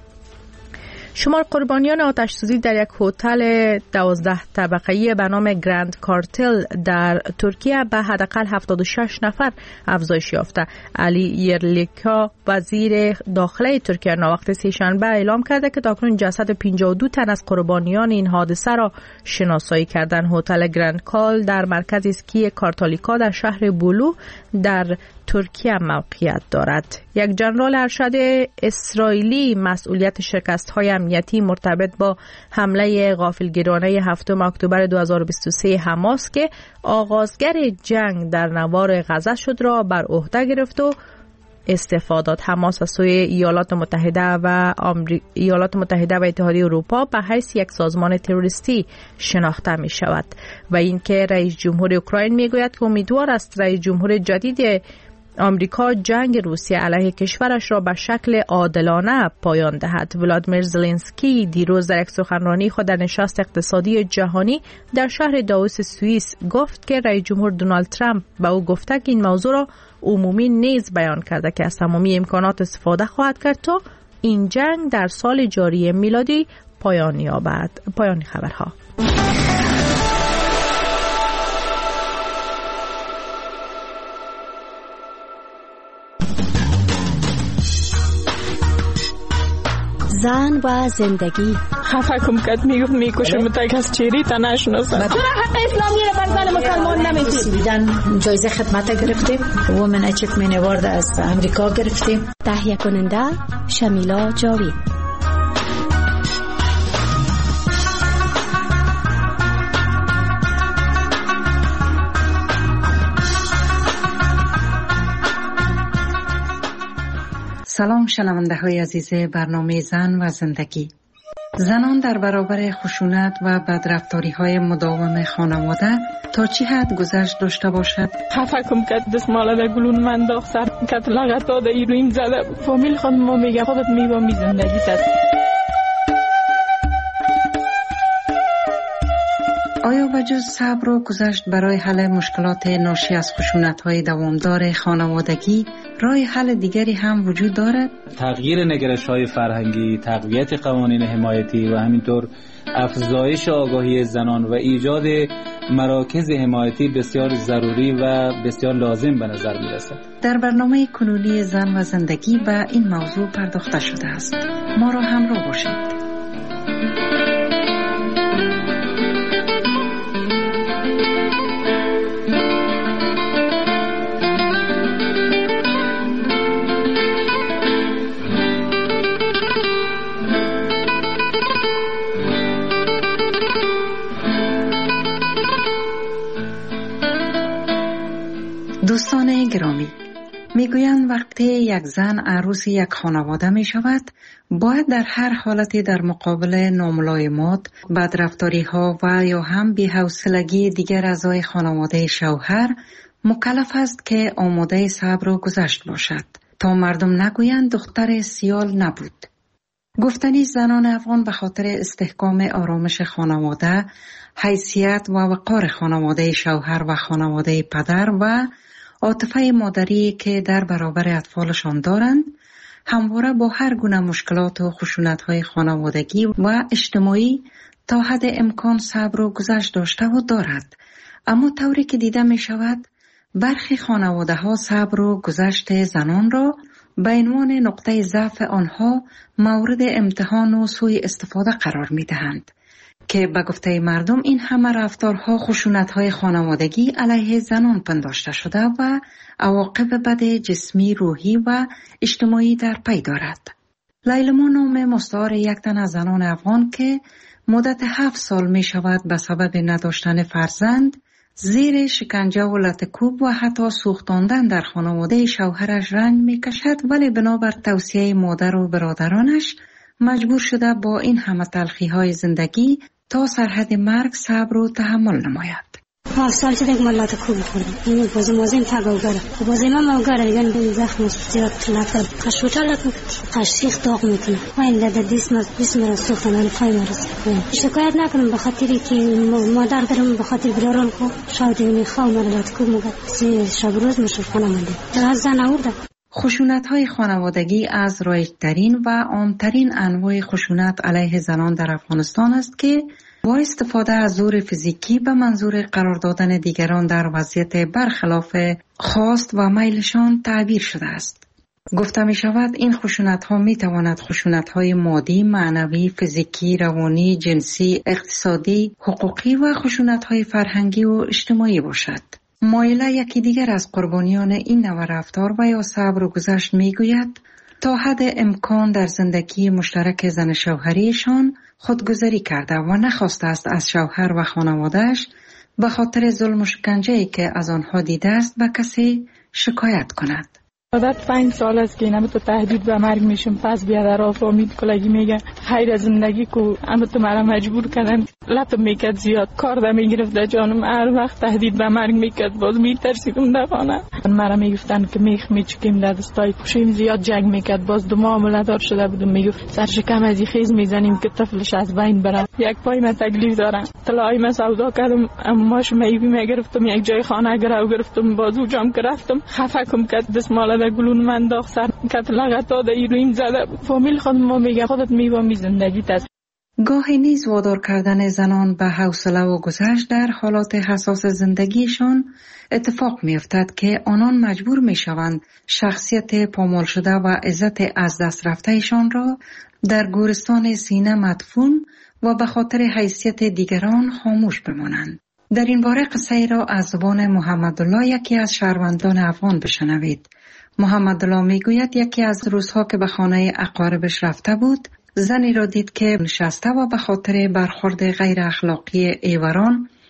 شمار قربانیان آتش‌سوزی در یک هتل دوازده طبقه‌ای به نام گرند کارتل در ترکیه به حداقل هفتاد و شش نفر افزایش یافته. علی یرلیکا وزیر داخله ترکیه ناوقت سه‌شنبه اعلام کرده که تاکنون جسد پنجاه و دو تن از قربانیان این حادثه را شناسایی کردند. هتل گرند کال در مرکز اسکی کارتالیکا در شهر بولو در ترکیه موقعیت دارد. یک جنرال ارشد اسرائیلی مسئولیت شکست‌های امنیتی مرتبط با حمله غافلگیرانه هفتم اکتبر دو هزار و بیست و سه حماس که آغازگر جنگ در نوار غزه شد را بر عهده گرفت و استفادات. حماس از سوی ایالات متحده و آمری... ایالات متحده و اتحادیه اروپا به حیث یک سازمان تروریستی شناخته می شود و اینکه رئیس جمهور اوکراین می گوید که امیدوار است رئیس جمهور جدید آمریکا جنگ روسیه علیه کشورش را به شکل عادلانه پایان دهد. ولادیمیر زلنسکی دیروز در یک سخنرانی خود در نشست اقتصادی جهانی در شهر داووس سوئیس گفت که رئیس جمهور دونالد ترامپ به او گفته که این موضوع را عمومی نیز بیان کرده که از تمامی امکانات استفاده خواهد کرد تا این جنگ در سال جاری میلادی پایان یابد. پایان خبرها. زن و زندگی خفه کم کد میگفت میکشه متک از چیری تا نشناسن چرا حق اسلامی رو بر زن مسلمان نمیدید؟ سویدن جایزه خدمت گرفتیم، وومن اچیومنت اوارد از امریکا گرفتیم. تهیه کننده شمیلا جاوید. سلام شنونده های عزیز برنامه زن و زندگی. زنان در برابر خشونت و بدرفتاری های مداوم خانواده تا چی حد گذشت داشته باشد؟ خفکم کد دستماله در گلون من داغ سر کد لغتا در ایرویم زده فامیل خود ما میگه خودت میبا می زندگی تست. آیا بجز صبر و گذشت برای حل مشکلات ناشی از خشونت‌های دوامدار خانوادگی راه حل دیگری هم وجود دارد؟ تغییر نگرش‌های فرهنگی، تقویت قوانین حمایتی و همینطور افزایش آگاهی زنان و ایجاد مراکز حمایتی بسیار ضروری و بسیار لازم به نظر می‌رسد. در برنامه کنونی زن و زندگی به این موضوع پرداخته شده است. ما را همراه باشید. دوستان گرامی، میگویند وقتی یک زن عروس یک خانواده می شود باید در هر حالتی در مقابل ناملایمات، بدرفتاری ها و یا هم بی‌حوصلگی دیگر اعضای خانواده شوهر مکلف است که آماده صبر و گذشت باشد تا مردم نگویند دختر سیال نبود. گفتنی زنان افغان به خاطر استحکام آرامش خانواده، حیثیت و وقار خانواده شوهر و خانواده پدر و عاطفه مادری که در برابر اطفالشان دارند، همواره با هر گونه مشکلات و خشونت‌های خانوادگی و اجتماعی تا حد امکان صبر و گذشت داشته و دارد. اما طوری که دیده می شود، برخی خانواده‌ها صبر و گذشت زنان را به عنوان نقطه ضعف آنها مورد امتحان و سوء استفاده قرار می دهند که به گفته مردم این همه رفتارها خشونت‌های خانوادگی علیه زنان پنداشته شده و عواقب بد جسمی، روحی و اجتماعی در پی دارد. لیلما نام مستعار یک تن از زنان افغان که مدت هفت سال می شود به سبب نداشتن فرزند زیر شکنجه و لطکوب و حتی سوختاندن در خانواده شوهرش رنج می کشد، ولی بنابر توصیه مادر و برادرانش مجبور شده با این همه تلخی های زندگی تا سرحد مرگ صبر و تحمل نماید. هفت سال شده که من لطکوب خوردم. این بازی مازیم تگاوگره. بازی من موگره دیگه به زخم زیاد لطکوب. کشوتا لطکوب. کشیخ داغ میکنه. و این لده دیس ما دیس مرا سوختن ولی پای مرا. شکایت نکنم به خاطری که مادر دارم به خاطر براران کو. شاید این خواه مرا لطکوب مگه. سی شب روز مشرفانه مانده. در از زن آورده. خشونت‌های خانوادگی از رایج‌ترین و عام‌ترین انواع خشونت علیه زنان در افغانستان است که با استفاده از زور فیزیکی به منظور قرار دادن دیگران در وضعیت برخلاف خواست و میلشان تعبیر شده است. گفته می شود این خشونت‌ها می تواند خشونت‌های مادی، معنوی، فیزیکی، روانی، جنسی، اقتصادی، حقوقی و خشونت‌های فرهنگی و اجتماعی باشد. مایله یکی دیگر از قربانیان این نوع رفتار و یا صبر و گذشت می گوید تا حد امکان در زندگی مشترک زن شوهریشان خودگذری کرده و نخواسته است از شوهر و خانوادهش به خاطر ظلم و شکنجه‌ای که از آنها دیده است به کسی شکایت کند. عادت پنج سال است که اینم تو تهدید به مرگ میشم، پس بیا در آف امید کلگی میگه خیر زندگی کو اما تو مرا مجبور کردن لطم میکرد زیاد کار ده میگرفت در جانم، هر وقت تهدید به مرگ میکرد باز میترسیدم دفانه مرا میگفتن که میخ میچکیم در دستای کشیم، زیاد جنگ میکرد، باز دو معامله دار شده بودم، میگفت سرشکم از خیز میزنیم که طفلش از بین بره. یک پای من تکلیف دارم، طلای من سودا کردم، اماش میوی میگرفتم، یک جای خانه گرو گرفتم، بازو جام گرفتم، خفکم کرد دستمال در گلون من داغ سر کت لغتا در ایرویم زده. فامیل خود ما میگه خودت میوا می زندگی تست. گاهی نیز وادار کردن زنان به حوصله و گذشت در حالات حساس زندگیشان اتفاق میافتد که آنان مجبور میشوند شخصیت پامال شده و عزت از دست رفتهشان را در گورستان سینه مدفون و به خاطر حیثیت دیگران خاموش بمانند. در این باره قصه ای را از زبان محمدالله یکی از شهروندان افغان بشنوید. محمدالله میگوید یکی از روزها که به خانه اقاربش رفته بود، زنی را دید که نشسته و به خاطر برخورد غیر اخلاقی ایوران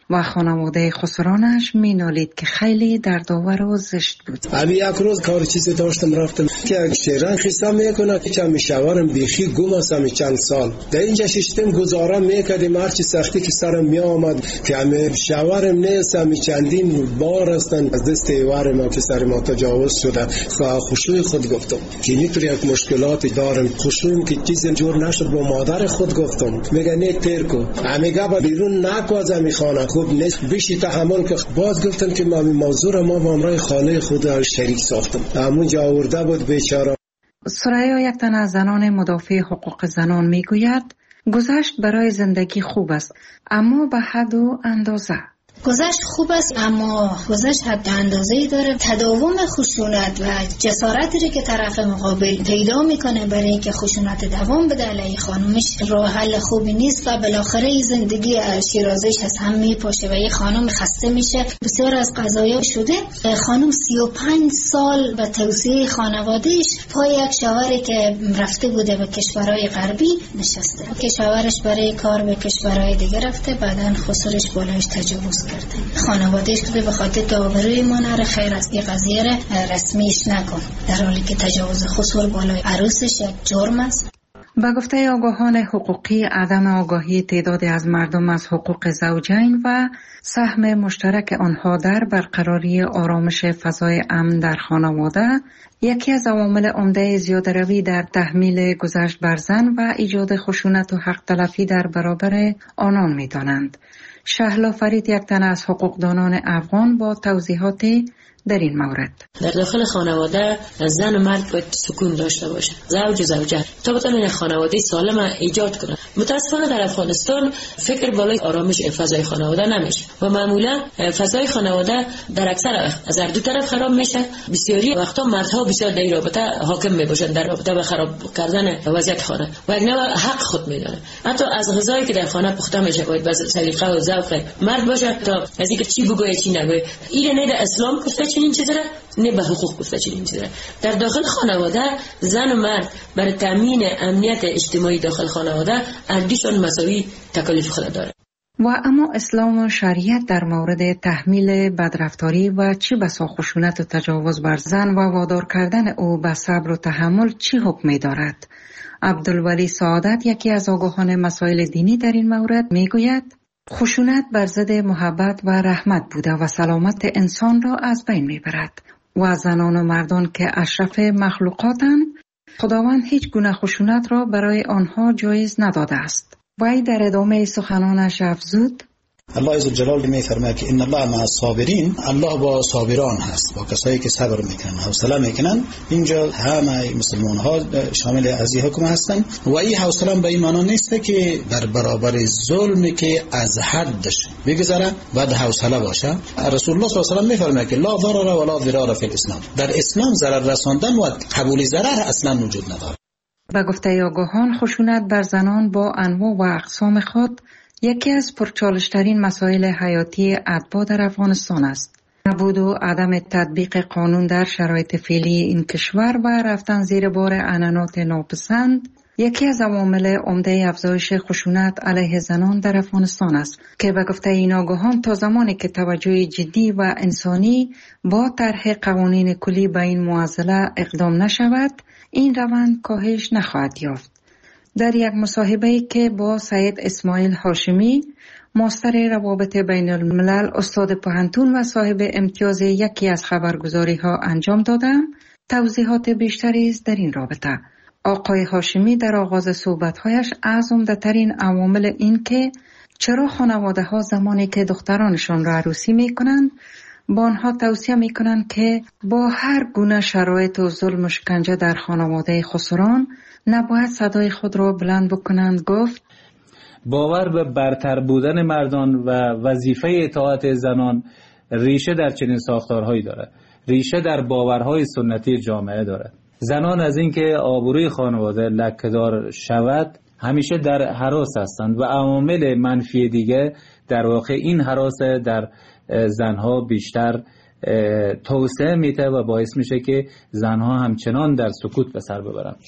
و خانواده خسرانش مینالید که خیلی دردآور و زشت بود. ابی یک روز کار چیزی داشتم رفتم که شیران خیسا میکنه که چم شوارم بیخی گم هستم چند سال در اینجا ششتم گزارم میکردیم هرچی سختی که سرم می آمد که همه شوارم نیستم چندین بار هستن از دست ایوار ما که سر ما تجاوز شده و خشوع خود گفتم که اینطور یک مشکلاتی دارم خشوعم که چیزی جور نشد با مادر خود گفتم میگه نه تیر کو میگه با بیرون نکو از می خانه خوب نیست بیشی تحمل که باز گفتن که ما موضوع ما با امرای خانه خود شریک ساختم همون جا آورده بود بیچاره. سریا یک تن از زنان مدافع حقوق زنان میگوید گذشت برای زندگی خوب است اما به حد و اندازه. گذشت خوب است اما گذشت حد اندازه‌ای داره. تداوم خشونت و جسارتی که طرف مقابل پیدا میکنه برای اینکه خشونت دوام بده علیه خانمش راه حل خوبی نیست و بالاخره زندگی شیرازش از هم میپاشه و یه خانم خسته میشه. بسیار از قضایا شده خانم سی و پنج سال به توصیه خانوادهش پای یک شوهری که رفته بوده به کشورهای غربی نشسته که شوهرش برای کار به کشورهای دیگه رفته بعدن خسرش بالایش تجاوز کرده. خانوادهش که به خاطر که آبروی ما نره خیر از این قضیه رسمیش نکن در حالی که تجاوز خسر بالای عروسش یک جرم است. با گفته آگاهان حقوقی عدم آگاهی تعدادی از مردم از حقوق زوجین و سهم مشترک آنها در برقراری آرامش فضای امن در خانواده یکی از عوامل عمده زیاده‌روی در تحمیل گذشت بر زن و ایجاد خشونت و حق تلفی در برابر آنان می‌دانند. شهلا فرید یک تن از حقوقدانان افغان با توضیحاتی در این مورد. در داخل خانواده زن و مرد باید سکون داشته باشه، زوج و زوجه، تا بتونن خانواده سالم ایجاد کنن. متاسفانه در افغانستان فکر بالای آرامش فضای خانواده نمیشه و معمولا فضای خانواده در اکثر از هر دو طرف خراب میشه. بسیاری وقتا مردها بسیار در این رابطه حاکم میباشن در رابطه به خراب کردن وضعیت خانه و یک نوع حق خود میدونه. حتی از غذایی که در خانه پخته میشه باید به سلیقه و ذوق مرد باشه تا از اینکه چی بگوید چی نگوید. این نه در اسلام گفته چنین چیزی را، نه به حقوق گفته چنین چیزی را. در داخل خانواده زن و مرد برای تامین امنیت اجتماعی داخل خانواده اندیشان مساوی تکالیف خود داره. و اما اسلام و شریعت در مورد تحمیل بدرفتاری و چی بسا خشونت و تجاوز بر زن و وادار کردن او به صبر و تحمل چی حکمی دارد؟ عبدالولی سعادت یکی از آگاهان مسائل دینی در این مورد میگوید خشونت بر ضد محبت و رحمت بوده و سلامت انسان را از بین میبرد و زنان و مردان که اشرف مخلوقاتند خداوند هیچ گونه خشونت را برای آنها جایز نداده است. وی در ادامه سخنانش افزود الله عزوجلال میفرماید که ان الله مع الصابرین، الله با صابران هست، با کسایی که صبر میکنن، حوصله میکنن. اینجا همه مسلمان ها شامل از این حکم هستن و این حوصله به این معنی نیست که در برابر ظلمی که از حدش بگذره بعد حوصله باشه. رسول الله صلی الله علیه و آله میفرماید که لا ضرر ولا ضرار فی الاسلام، در اسلام ضرر رساندن و قبول ضرر اصلا وجود نداره. و گفته آگاهان خشونت بر زنان با انواع و اقسام خود یکی از پرچالشترین مسائل حیاتی اتباع در افغانستان است. نبود و عدم تطبیق قانون در شرایط فعلی این کشور و رفتن زیر بار عنعنات ناپسند یکی از عوامل عمده افزایش خشونت علیه زنان در افغانستان است که به گفته این آگاهان تا زمانی که توجه جدی و انسانی با طرح قوانین کلی به این معضله اقدام نشود این روند کاهش نخواهد یافت. در یک مصاحبه‌ای که با سید اسماعیل هاشمی ماستر روابط بین الملل استاد پوهنتون و صاحب امتیاز یکی از خبرگزاری‌ها انجام دادم توضیحات بیشتری است در این رابطه. آقای هاشمی در آغاز صحبت‌هایش از عمده‌ترین عوامل این که چرا خانواده‌ها زمانی که دخترانشان را عروسی می‌کنند با آنها توصیه می‌کنند که با هر گونه شرایط و ظلم و شکنجه در خانواده خسران نباید صدای خود را بلند بکنند. گفت باور به برتر بودن مردان و وظیفه اطاعت زنان ریشه در چنین ساختارهایی دارد، ریشه در باورهای سنتی جامعه دارد. زنان از اینکه آبروی خانواده لکه‌دار شود همیشه در هراس هستند و عوامل منفی دیگه در واقع این هراس در زنها بیشتر توسعه میده و باعث میشه که زنها همچنان در سکوت به سر ببرند.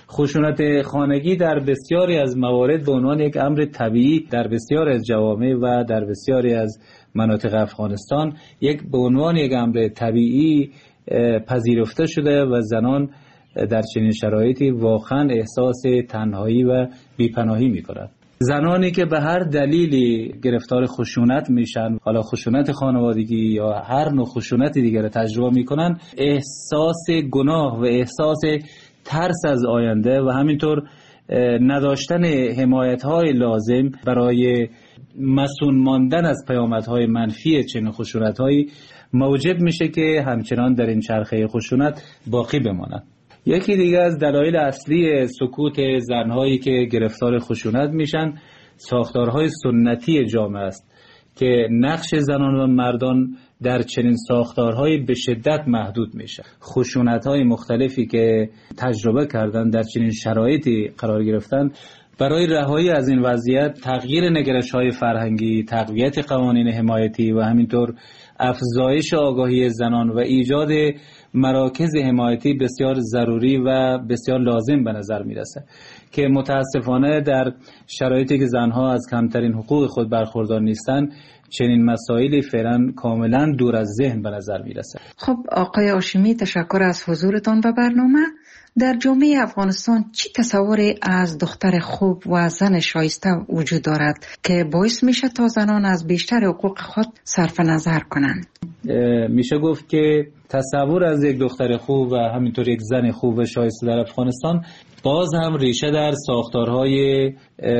خشونت خانگی در بسیاری از موارد به عنوان یک امر طبیعی در بسیاری از جوامع و در بسیاری از مناطق افغانستان یک به عنوان یک امر طبیعی پذیرفته شده و زنان در چنین شرایطی واقعا احساس تنهایی و بیپناهی می‌کنند. زنانی که به هر دلیلی گرفتار خشونت میشن، حالا خشونت خانوادگی یا هر نوع خشونت دیگر رو تجربه میکنن، احساس گناه و احساس ترس از آینده و همینطور نداشتن حمایت‌های لازم برای مسئول ماندن از پیامدهای منفی چنین خشونت‌هایی موجب میشه که همچنان در این چرخه خشونت باقی بمانند. یکی دیگه از دلایل اصلی سکوت زنهایی که گرفتار خشونت میشن ساختارهای سنتی جامعه است که نقش زنان و مردان در چنین ساختارهایی به شدت محدود میشه. خشونت‌های مختلفی که تجربه کردن در چنین شرایطی قرار گرفتن، برای رهایی از این وضعیت تغییر نگرش‌های فرهنگی، تقویت قوانین حمایتی و همینطور افزایش آگاهی زنان و ایجاد مراکز حمایتی بسیار ضروری و بسیار لازم به نظر میرسه که متاسفانه در شرایطی که زنها از کمترین حقوق خود برخوردار نیستن چنین مسائلی فعلا کاملا دور از ذهن به نظر میرسه. خب آقای هاشمی، تشکر از حضورتان و برنامه. در جامعه افغانستان چی تصوری از دختر خوب و زن شایسته وجود دارد که باعث میشه تا زنان از بیشتر حقوق خود صرف نظر کنند؟ میشه گفت که تصور از یک دختر خوب و همینطور یک زن خوب و شایسته در افغانستان باز هم ریشه در ساختارهای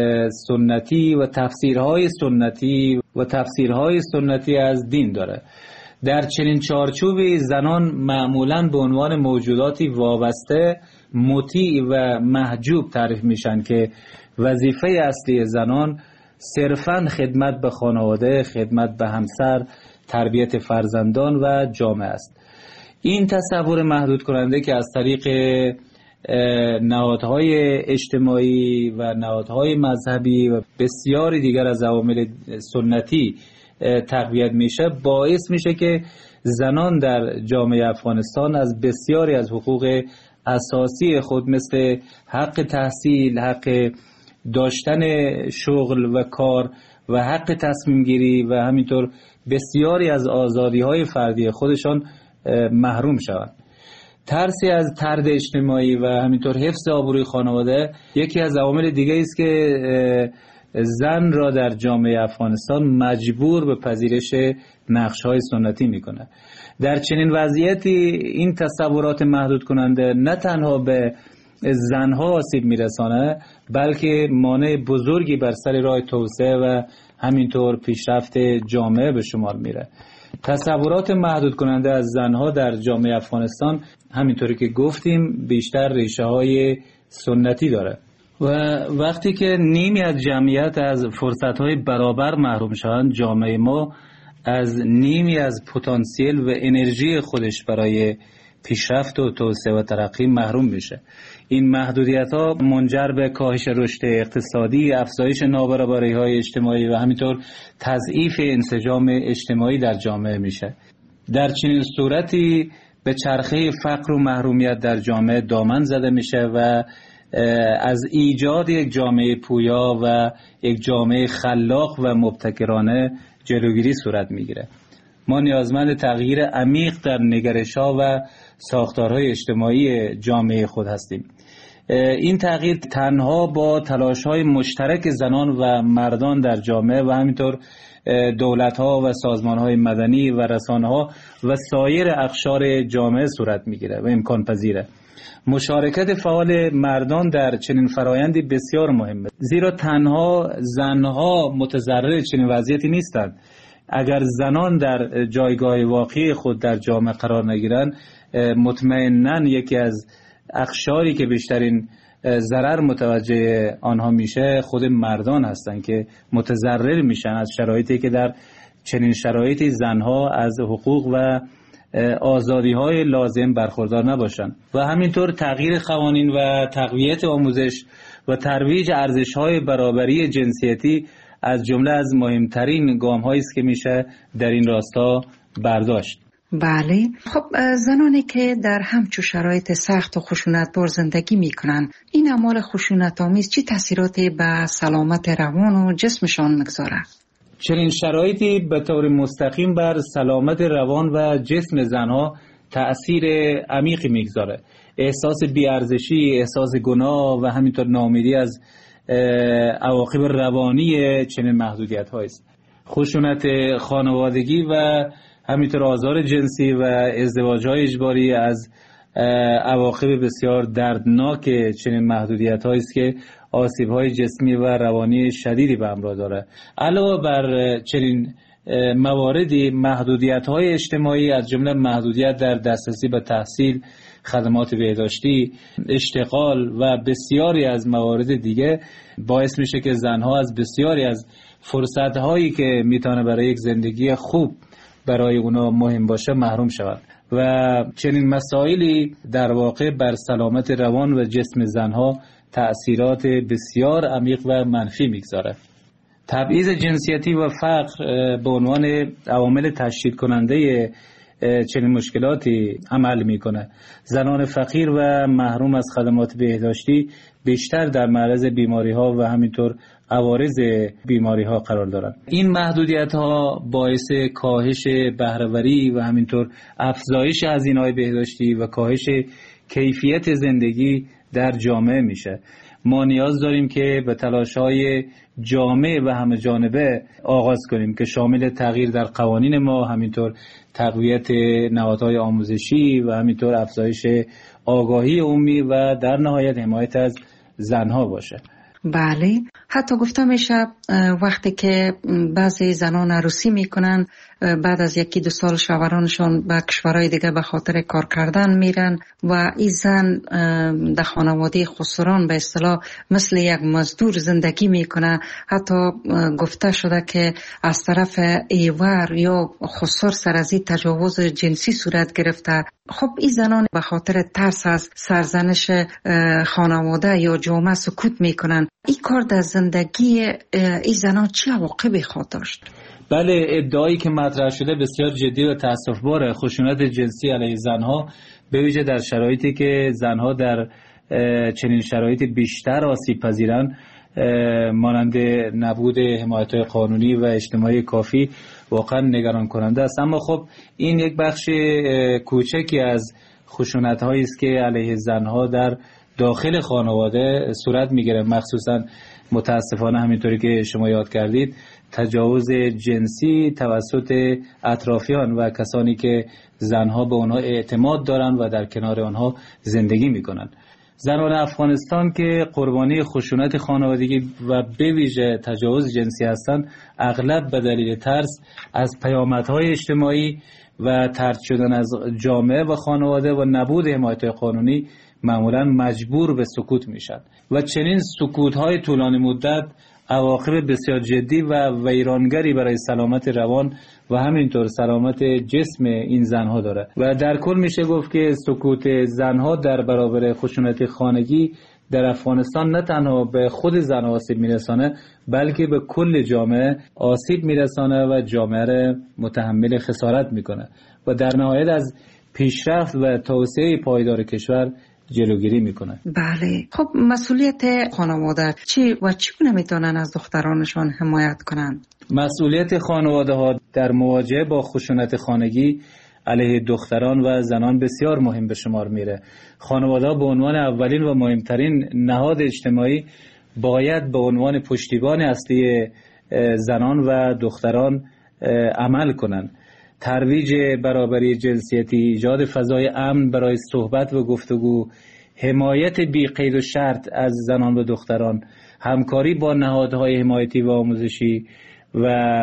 سنتی و تفسیرهای سنتی و تفسیرهای سنتی از دین داره. در چنین چارچوبی زنان معمولاً به عنوان موجوداتی وابسته، مطیع و محجوب تعریف میشن که وظیفه اصلی زنان صرفاً خدمت به خانواده، خدمت به همسر، تربیت فرزندان و جامعه است. این تصور محدود کننده که از طریق نهادهای اجتماعی و نهادهای مذهبی و بسیاری دیگر از عوامل سنتی تقویت میشه، باعث میشه که زنان در جامعه افغانستان از بسیاری از حقوق اساسی خود مثل حق تحصیل، حق داشتن شغل و کار و حق تصمیم گیری و همینطور بسیاری از آزادی های فردی خودشان محروم شوند. ترسی از طرد اجتماعی و همینطور حفظ آبروی خانواده یکی از عوامل دیگه است که زن را در جامعه افغانستان مجبور به پذیرش نقش‌های سنتی میکنه. در چنین وضعیتی این تصورات محدود کننده نه تنها به زنها آسیب میرسانه، بلکه مانع بزرگی بر سر راه توسعه و همینطور پیشرفت جامعه به شمار میره. تصورات محدود کننده از زنها در جامعه افغانستان همینطوری که گفتیم بیشتر ریشه های سنتی داره و وقتی که نیمی از جمعیت از فرصت‌های برابر محروم شوند، جامعه ما از نیمی از پتانسیل و انرژی خودش برای پیشرفت و توسعه و ترقی محروم میشه. این محدودیت‌ها منجر به کاهش رشد اقتصادی، افزایش نابرابری‌های اجتماعی و همینطور تضعیف انسجام اجتماعی در جامعه میشه. در چنین صورتی به چرخه فقر و محرومیت در جامعه دامن زده میشه و از ایجاد یک جامعه پویا و یک جامعه خلاق و مبتکرانه جلوگیری صورت میگیره. ما نیازمند تغییر عمیق در نگرش‌ها و ساختارهای اجتماعی جامعه خود هستیم. این تغییر تنها با تلاش‌های مشترک زنان و مردان در جامعه و همینطور دولت‌ها و سازمان‌های مدنی و رسانه‌ها و سایر اقشار جامعه صورت میگیره و امکان پذیره. مشارکت فعال مردان در چنین فرایندی بسیار مهمه، زیرا تنها زنها متضرر چنین وضعیتی نیستند. اگر زنان در جایگاه واقعی خود در جامعه قرار نگیرند، مطمئناً یکی از اقشاری که بیشترین ضرر متوجه آنها میشه خود مردان هستند که متضرر میشن از شرایطی که در چنین شرایطی زنها از حقوق و آزادی‌های لازم برخوردار نباشند. و همینطور تغییر قوانین و تقویت آموزش و ترویج ارزش‌های برابری جنسیتی از جمله از مهمترین گام‌هایی است که میشه در این راستا برداشت. بله. خب زنانی که در همچو شرایط سخت و خشونتبار زندگی میکنن، این اعمال خشونت‌آمیز چه تاثیراتی به سلامت روان و جسمشان میگذاره؟ چنین شرایطی به طور مستقیم بر سلامت روان و جسم زنها تأثیر عمیقی میگذاره. احساس بی‌ارزشی، احساس گناه و همینطور ناامیدی از عواقب روانی چنین محدودیت هاییست. خشونت خانوادگی و همینطور آزار جنسی و ازدواج‌های اجباری از عواقب بسیار دردناک چنین محدودیت هاییست که آسیب‌های جسمی و روانی شدیدی به همراه داره. علاوه بر چنین مواردی، محدودیت‌های اجتماعی از جمله محدودیت در دسترسی به تحصیل، خدمات بهداشتی، اشتغال و بسیاری از موارد دیگه باعث میشه که زنها از بسیاری از فرصت‌هایی که میتونه برای یک زندگی خوب برای اونا مهم باشه محروم شود و چنین مسائلی در واقع بر سلامت روان و جسم زنها تأثیرات بسیار عمیق و منفی میگذاره. تبعیض جنسیتی و فقر به عنوان عوامل تشدید کننده چنین مشکلاتی عمل میکنه. زنان فقیر و محروم از خدمات بهداشتی بیشتر در معرض بیماری ها و همینطور عوارض بیماری ها قرار دارند. این محدودیت ها باعث کاهش بهره‌وری و همینطور افزایش هزینه‌های بهداشتی و کاهش کیفیت زندگی در جامعه میشه. ما نیاز داریم که به تلاش‌های جامع و همه جانبه آغاز کنیم که شامل تغییر در قوانین ما، همینطور تقویت نهادهای آموزشی و همینطور افزایش آگاهی عمومی و در نهایت حمایت از زنها باشه. بله، حتی گفته میشه وقتی که بعضی زنان عروسی میکنن، بعد از یکی دو سال شوهرانشون به کشورهای دیگه به خاطر کار کردن میرن و این زن در خانواده خسران به اصطلاح مثل یک مزدور زندگی میکنه. حتی گفته شده که از طرف ایور یا خسر سر از این تجاوز جنسی صورت گرفته. خب این زنان به خاطر ترس از سرزنش خانواده یا جامعه سکوت میکنن. این کار در زندگی این زنان چه عواقبی خواهد داشت؟ بله، ادعایی که مطرح شده بسیار جدی و تأسف‌باره. خشونت جنسی علیه زنها به ویژه در شرایطی که زنها در چنین شرایط بیشتر آسیب پذیرن، مانند نبود حمایت‌های قانونی و اجتماعی کافی، واقعا نگران کننده است. اما خب این یک بخش کوچکی از خشونت‌هایی است که علیه زنها در داخل خانواده صورت می‌گیره، مخصوصا متاسفانه همینطوری که شما یاد کردید تجاوز جنسی توسط اطرافیان و کسانی که زنها به آنها اعتماد دارند و در کنار آنها زندگی میکنند. زنان افغانستان که قربانی خشونت خانوادگی و به ویژه تجاوز جنسی هستند، اغلب به دلیل ترس از پیامدهای اجتماعی و طرد شدن از جامعه و خانواده و نبود حمایت قانونی معمولا مجبور به سکوت میشن و چنین سکوت‌های طولانی مدت عواقب بسیار جدی و ویرانگری برای سلامت روان و همینطور سلامت جسم این زنها داره و در کل میشه گفت که سکوت زنها در برابر خشونت خانگی در افغانستان نه تنها به خود زنها آسیب میرسانه، بلکه به کل جامعه آسیب میرسانه و جامعه را متحمل خسارت میکنه و در نهایت از پیشرفت و توسعه پایدار کشور جلوگیری میکنه. بله، خب مسئولیت خانواده چی و چگونه میتونن از دخترانشان حمایت کنند؟ مسئولیت خانواده ها در مواجهه با خشونت خانگی علیه دختران و زنان بسیار مهم به شمار میره. خانواده ها به عنوان اولین و مهمترین نهاد اجتماعی باید به عنوان پشتیبان اصلی زنان و دختران عمل کنند. ترویج برابری جنسیتی، ایجاد فضای امن برای صحبت و گفتگو، حمایت بی قید و شرط از زنان و دختران، همکاری با نهادهای حمایتی و آموزشی و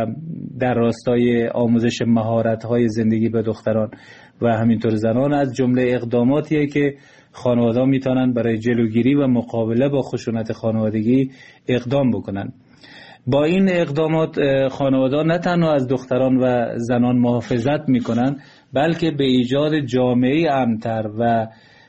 در راستای آموزش مهارت‌های زندگی به دختران و همینطور زنان از جمله اقداماتیه که خانواده‌ها میتونن برای جلوگیری و مقابله با خشونت خانوادگی اقدام بکنن. با این اقدامات خانواده نه تنها از دختران و زنان محافظت میکنن، بلکه به ایجاد جامعه امن‌تر و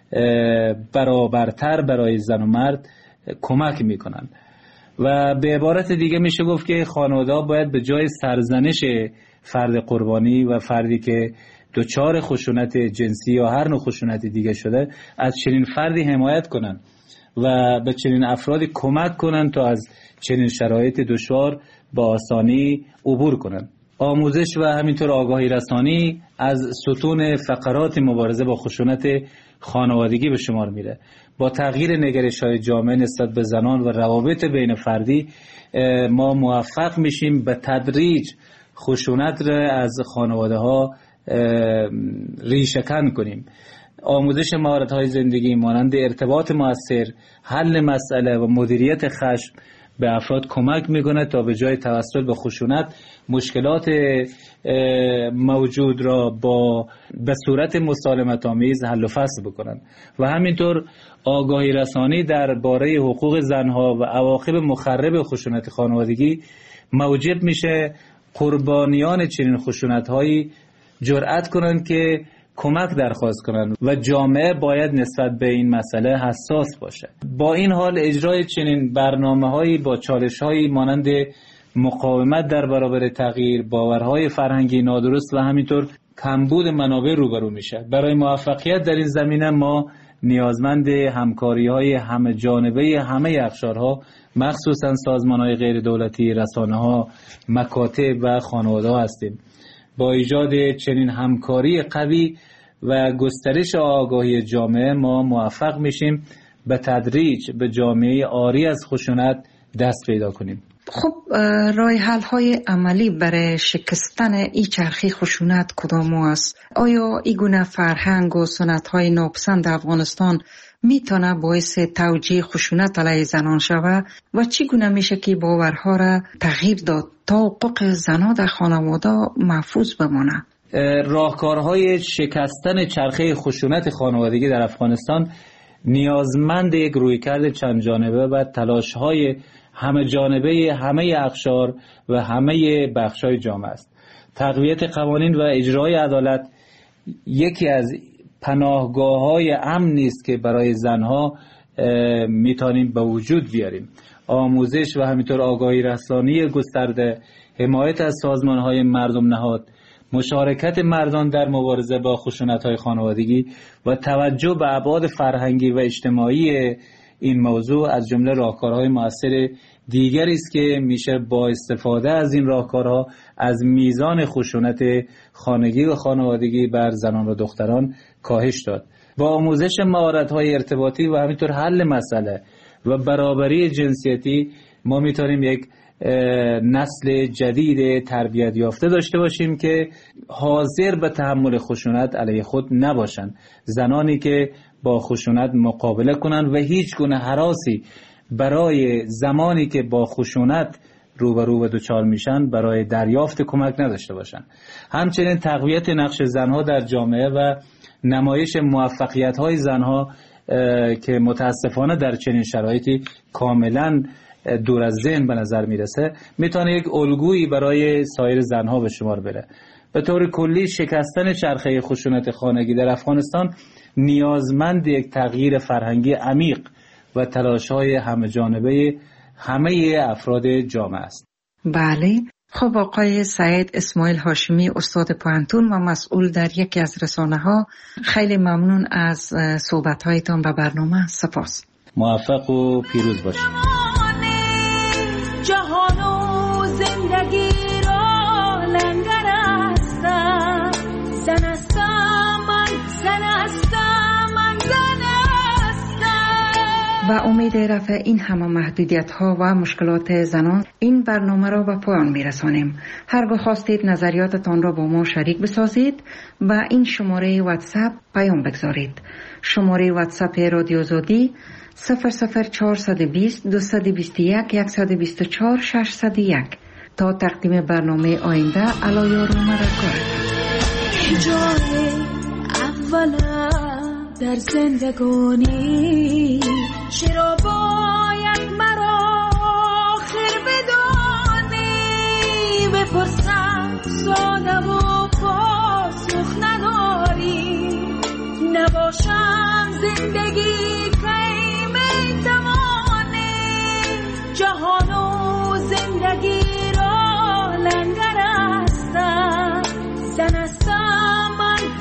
برابرتر برای زن و مرد کمک میکنن و به عبارت دیگه میشه گفت که خانواده باید به جای سرزنش فرد قربانی و فردی که دچار خشونت جنسی یا هر نوع خشونت دیگه شده از چنین فردی حمایت کنن و به چنین افرادی کمک کنن تا از چنین شرایط دشوار با آسانی عبور کنن. آموزش و همینطور آگاهی رسانی از ستون فقرات مبارزه با خشونت خانوادگی به شمار میره. با تغییر نگرش‌های جامعه نسبت به زنان و روابط بین فردی ما موفق میشیم به تدریج خشونت را از خانواده ها ریشه‌کن کنیم. آموزش مهارت‌های زندگی مانند ارتباط مؤثر، حل مسئله و مدیریت خشم به افراد کمک میکنه تا به جای توسل به خشونت مشکلات موجود را با به صورت مسالمت آمیز حل و فصل بکنن و همینطور آگاهی رسانی درباره حقوق زنها و عواقب مخرب خشونت خانوادگی موجب میشه قربانیان چنین خشونت‌هایی جرأت کنند که کمک درخواست کنند و جامعه باید نسبت به این مسئله حساس باشه. با این حال اجرای چنین برنامه‌هایی با چالش‌هایی مانند مقاومت در برابر تغییر، باورهای فرهنگی نادرست و همینطور کمبود منابع روبرو میشه. برای موفقیت در این زمینه ما نیازمند همکاری‌های همه جانبه همه اقشارها، مخصوصا سازمان‌های غیر دولتی، رسانه‌ها، مکاتب و خانواده‌ها هستیم. با ایجاد چنین همکاری قوی و گسترش آگاهی جامعه ما موفق میشیم به تدریج به جامعه عاری از خشونت دست پیدا کنیم. خب راه حل های عملی برای شکستن این چرخه خشونت کدام است؟ آیا این گونه فرهنگ و سنت های ناپسند افغانستان میتونه باعث توجیه خشونت علیه زنان شود و چگونه میشه که باورها را تغییر داد تا حقوق زنان در خانواده محفوظ بمانه؟ راهکارهای شکستن چرخه خشونت خانوادگی در افغانستان نیازمند یک رویکرد چند جانبه و تلاش‌های همه جانبه همه اقشار و همه بخش‌های جامعه است. تقویت قوانین و اجرای عدالت یکی از پناهگاه‌های امن است که برای زنها میتونیم به وجود بیاریم. آموزش و همینطور آگاهی رسانی گسترده، حمایت از سازمان‌های مردم نهاد، مشارکت مردان در مبارزه با خشونت‌های خانوادگی و توجه به ابعاد فرهنگی و اجتماعی این موضوع از جمله راهکارهای مؤثر دیگری است که میشه با استفاده از این راهکارها از میزان خشونت خانگی و خانوادگی بر زنان و دختران کاهش داد. با آموزش مهارت‌های ارتباطی و همینطور حل مسئله و برابری جنسیتی ما میتونیم یک نسل جدید تربیت یافته داشته باشیم که حاضر به تحمل خشونت علیه خود نباشند. زنانی که با خشونت مقابله کنند و هیچ گونه هراسی برای زمانی که با خشونت روبرو و دچار میشن برای دریافت کمک نداشته باشند. همچنین تقویت نقش زنها در جامعه و نمایش موفقیت‌های زنها که متاسفانه در چنین شرایطی کاملا دور از ذهن به نظر میرسه میتونه یک الگویی برای سایر زنها به شمار بره. به طور کلی شکستن چرخه خشونت خانگی در افغانستان نیازمند یک تغییر فرهنگی عمیق و تلاش‌های همه جانبه همه افراد جامعه است. بله. خب آقای سعید اسماعیل هاشمی، استاد پوهنتون و مسئول در یکی از رسانه‌ها، خیلی ممنون از صحبت‌هایتان به برنامه. سپاس. موفق و پیروز باشید. جهان و زندگی را لنگر هستم، زن هستم من، زن هستم من، زن هستم. و امید رفع این همه محدودیت ها و مشکلات زنان این برنامه را به پایان میرسانیم. هرگاه خواستید نظریاتتان را با ما شریک بسازید و این شماره واتساپ پیام بگذارید. شماره واتساپ رادیو آزادی صفر صفر چهارصد و بیست دویست و بیست و یک صد و بیست و چهار ششصد و یک. تا تقدیم برنامه آینده علایار و مرکار. جای اولم در زندگانی چرا باید مرا آخر بدانی؟ بپرسم ساده و پاسخ نداری. نباشم زندگی جهان و زندگی را لنگر هستم، زن هستم من،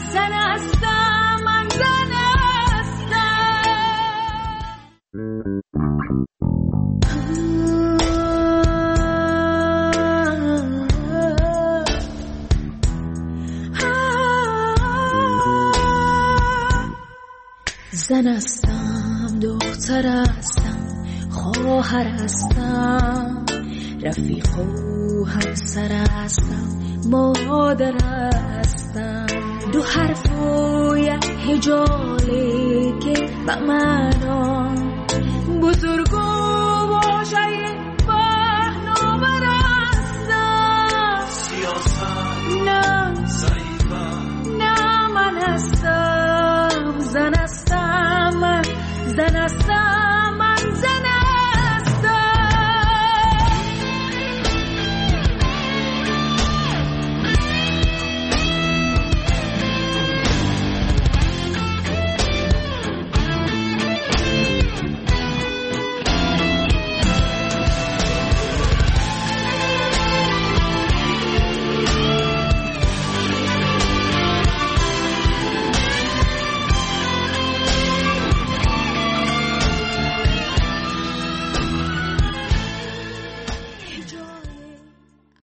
زن هستم، دختر هستم، خواهر هستم، رفیق و همسر هستم، مادر هستم. دو حرف و یک هجاله که به معنا بزرگان